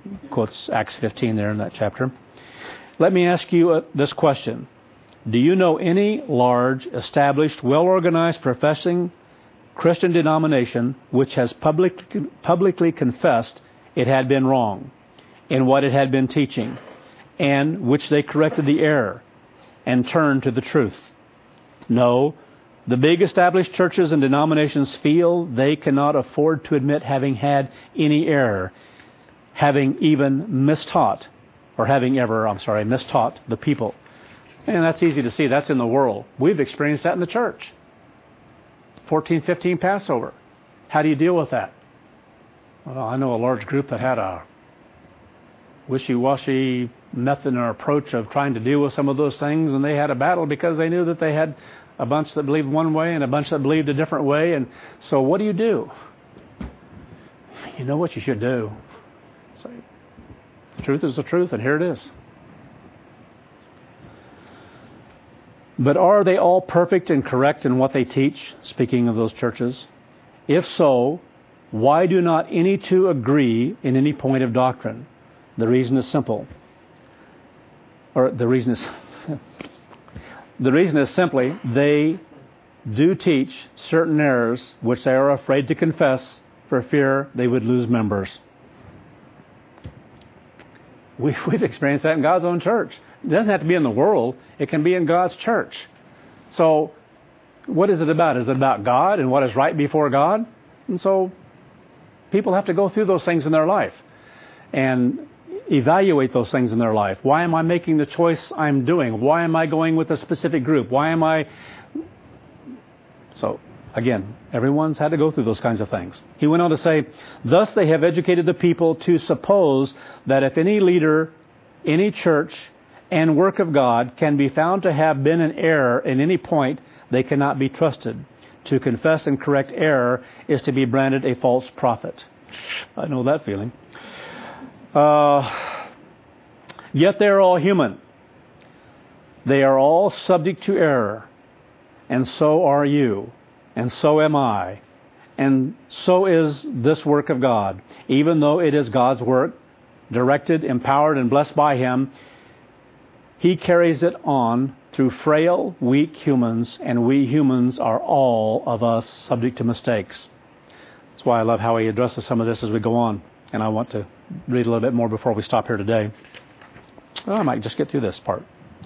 quotes Acts fifteen there in that chapter. Let me ask you uh, this question. Do you know any large, established, well-organized, professing Christian denomination which has public, publicly confessed it had been wrong in what it had been teaching, and which they corrected the error and turned to the truth? No. The big established churches and denominations feel they cannot afford to admit having had any error, having even mistaught, or having ever, I'm sorry, mistaught the people. And that's easy to see. That's in the world. We've experienced that in the church. fourteen fifteen Passover. How do you deal with that? Well, I know a large group that had a wishy-washy method or approach of trying to deal with some of those things, and they had a battle because they knew that they had a bunch that believed one way and a bunch that believed a different way. And so what do you do? You know what you should do. Say, the truth is the truth, and here it is. But are they all perfect and correct in what they teach, speaking of those churches? If so, why do not any two agree in any point of doctrine? The reason is simple. Or the reason is... The reason is simply they do teach certain errors which they are afraid to confess for fear they would lose members. We, we've experienced that in God's own church. It doesn't have to be in the world. It can be in God's church. So what is it about? Is it about God and what is right before God? And so people have to go through those things in their life and evaluate those things in their life. Why am I making the choice I'm doing? Why am I going with a specific group? Why am I... So, again, everyone's had to go through those kinds of things. He went on to say, thus they have educated the people to suppose that if any leader, any church, and work of God can be found to have been in error in any point, they cannot be trusted. To confess and correct error is to be branded a false prophet. I know that feeling. Uh, yet they are all human. They are all subject to error. And so are you. And so am I. And so is this work of God. Even though it is God's work, directed, empowered, and blessed by Him, He carries it on through frail, weak humans, and we humans are all of us subject to mistakes. That's why I love how he addresses some of this as we go on. And I want to read a little bit more before we stop here today. Well, I might just get through this part.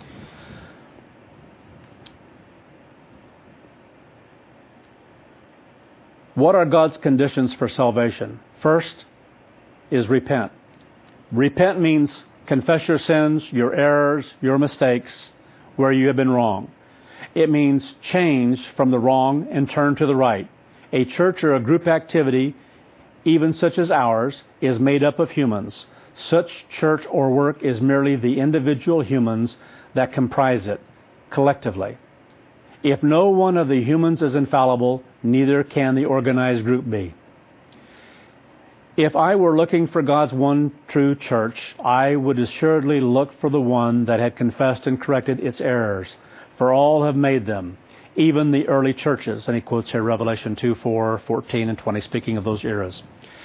What are God's conditions for salvation? First is repent. Repent means confess your sins, your errors, your mistakes, where you have been wrong. It means change from the wrong and turn to the right. A church or a group activity, even such as ours, is made up of humans. Such church or work is merely the individual humans that comprise it, collectively. If no one of the humans is infallible, neither can the organized group be. If I were looking for God's one true church, I would assuredly look for the one that had confessed and corrected its errors, for all have made them, even the early churches. And he quotes here Revelation two, four, fourteen, and twenty, speaking of those eras.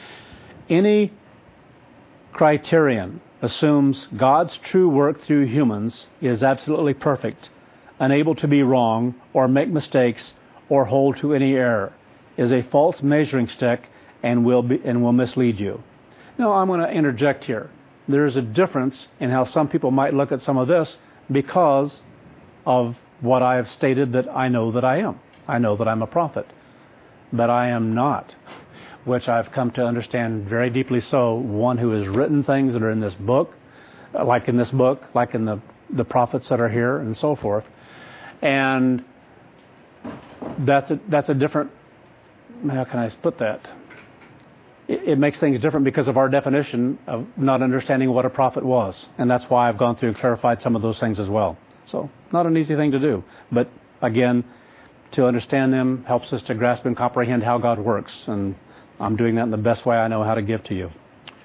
Any criterion assumes God's true work through humans is absolutely perfect, unable to be wrong or make mistakes or hold to any error, is a false measuring stick and will be and will mislead you. Now, I'm going to interject here. There is a difference in how some people might look at some of this because of what I have stated that I know that I am. I know that I'm a prophet, but I am not, which I've come to understand very deeply so, one who has written things that are in this book, like in this book, like in the, the prophets that are here and so forth. And that's a, that's a different, how can I put that? It, it makes things different because of our definition of not understanding what a prophet was. And that's why I've gone through and clarified some of those things as well. So, not an easy thing to do. But again, to understand them helps us to grasp and comprehend how God works. And I'm doing that in the best way I know how to give to you.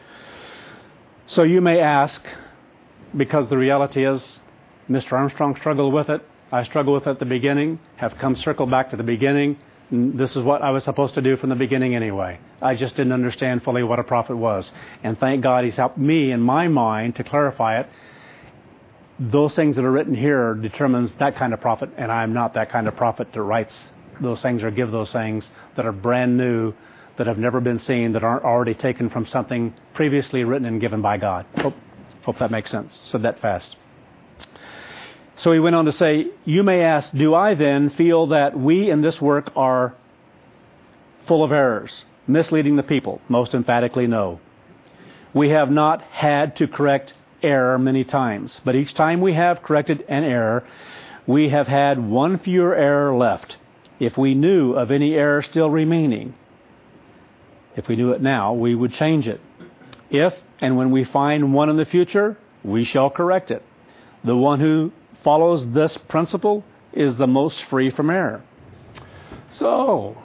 So you may ask, because the reality is, Mister Armstrong struggled with it. I struggled with it at the beginning, have come circle back to the beginning. This is what I was supposed to do from the beginning anyway. I just didn't understand fully what a prophet was. And thank God He's helped me in my mind to clarify it. Those things that are written here determines that kind of prophet, and I'm not that kind of prophet that writes those things or give those things that are brand new, that have never been seen, that aren't already taken from something previously written and given by God. Hope, hope that makes sense. Said that fast. So he went on to say, you may ask, do I then feel that we in this work are full of errors, misleading the people? Most emphatically, no. We have not had to correct error many times, but each time we have corrected an error, we have had one fewer error left. If we knew of any error still remaining, if we knew it now, we would change it. If and when we find one in the future, we shall correct it. The one who follows this principle is the most free from error. So,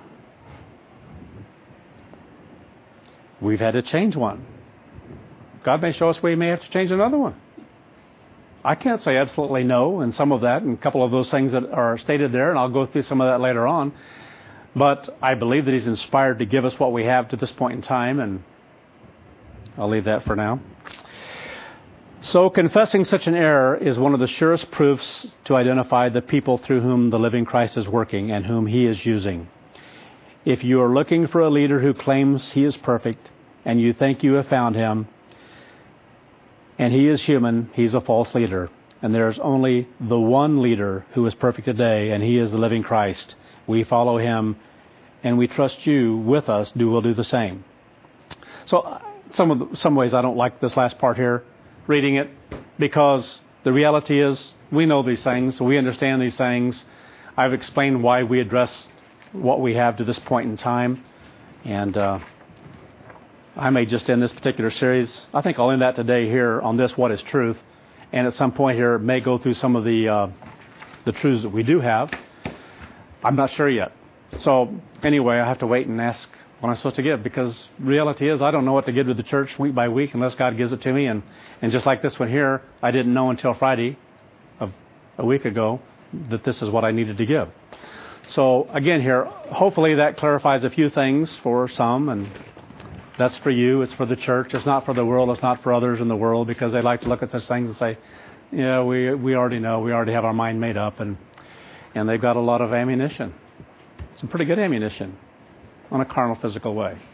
we've had to change one. God may show us we may have to change another one. I can't say absolutely no in some of that and a couple of those things that are stated there, and I'll go through some of that later on. But I believe that He's inspired to give us what we have to this point in time, and I'll leave that for now. So confessing such an error is one of the surest proofs to identify the people through whom the living Christ is working and whom He is using. If you are looking for a leader who claims he is perfect and you think you have found him, and he is human, he's a false leader. And there's only the one leader who is perfect today, and He is the living Christ. We follow Him, and we trust you with us. Do will do the same. So some of the, some ways I don't like this last part here, reading it, because the reality is we know these things, we understand these things. I've explained why we address what we have to this point in time, and uh, I may just end this particular series. I think I'll end that today here on this, what is truth, and at some point here may go through some of the uh, the truths that we do have. I'm not sure yet. So anyway, I have to wait and ask what I'm supposed to give, because reality is I don't know what to give to the church week by week unless God gives it to me. And, and just like this one here, I didn't know until Friday of a week ago that this is what I needed to give. So again here, hopefully that clarifies a few things for some, and that's for you, it's for the church, it's not for the world, it's not for others in the world, because they like to look at such things and say, yeah, we we already know, we already have our mind made up, and and they've got a lot of ammunition, some pretty good ammunition, on a carnal, physical way.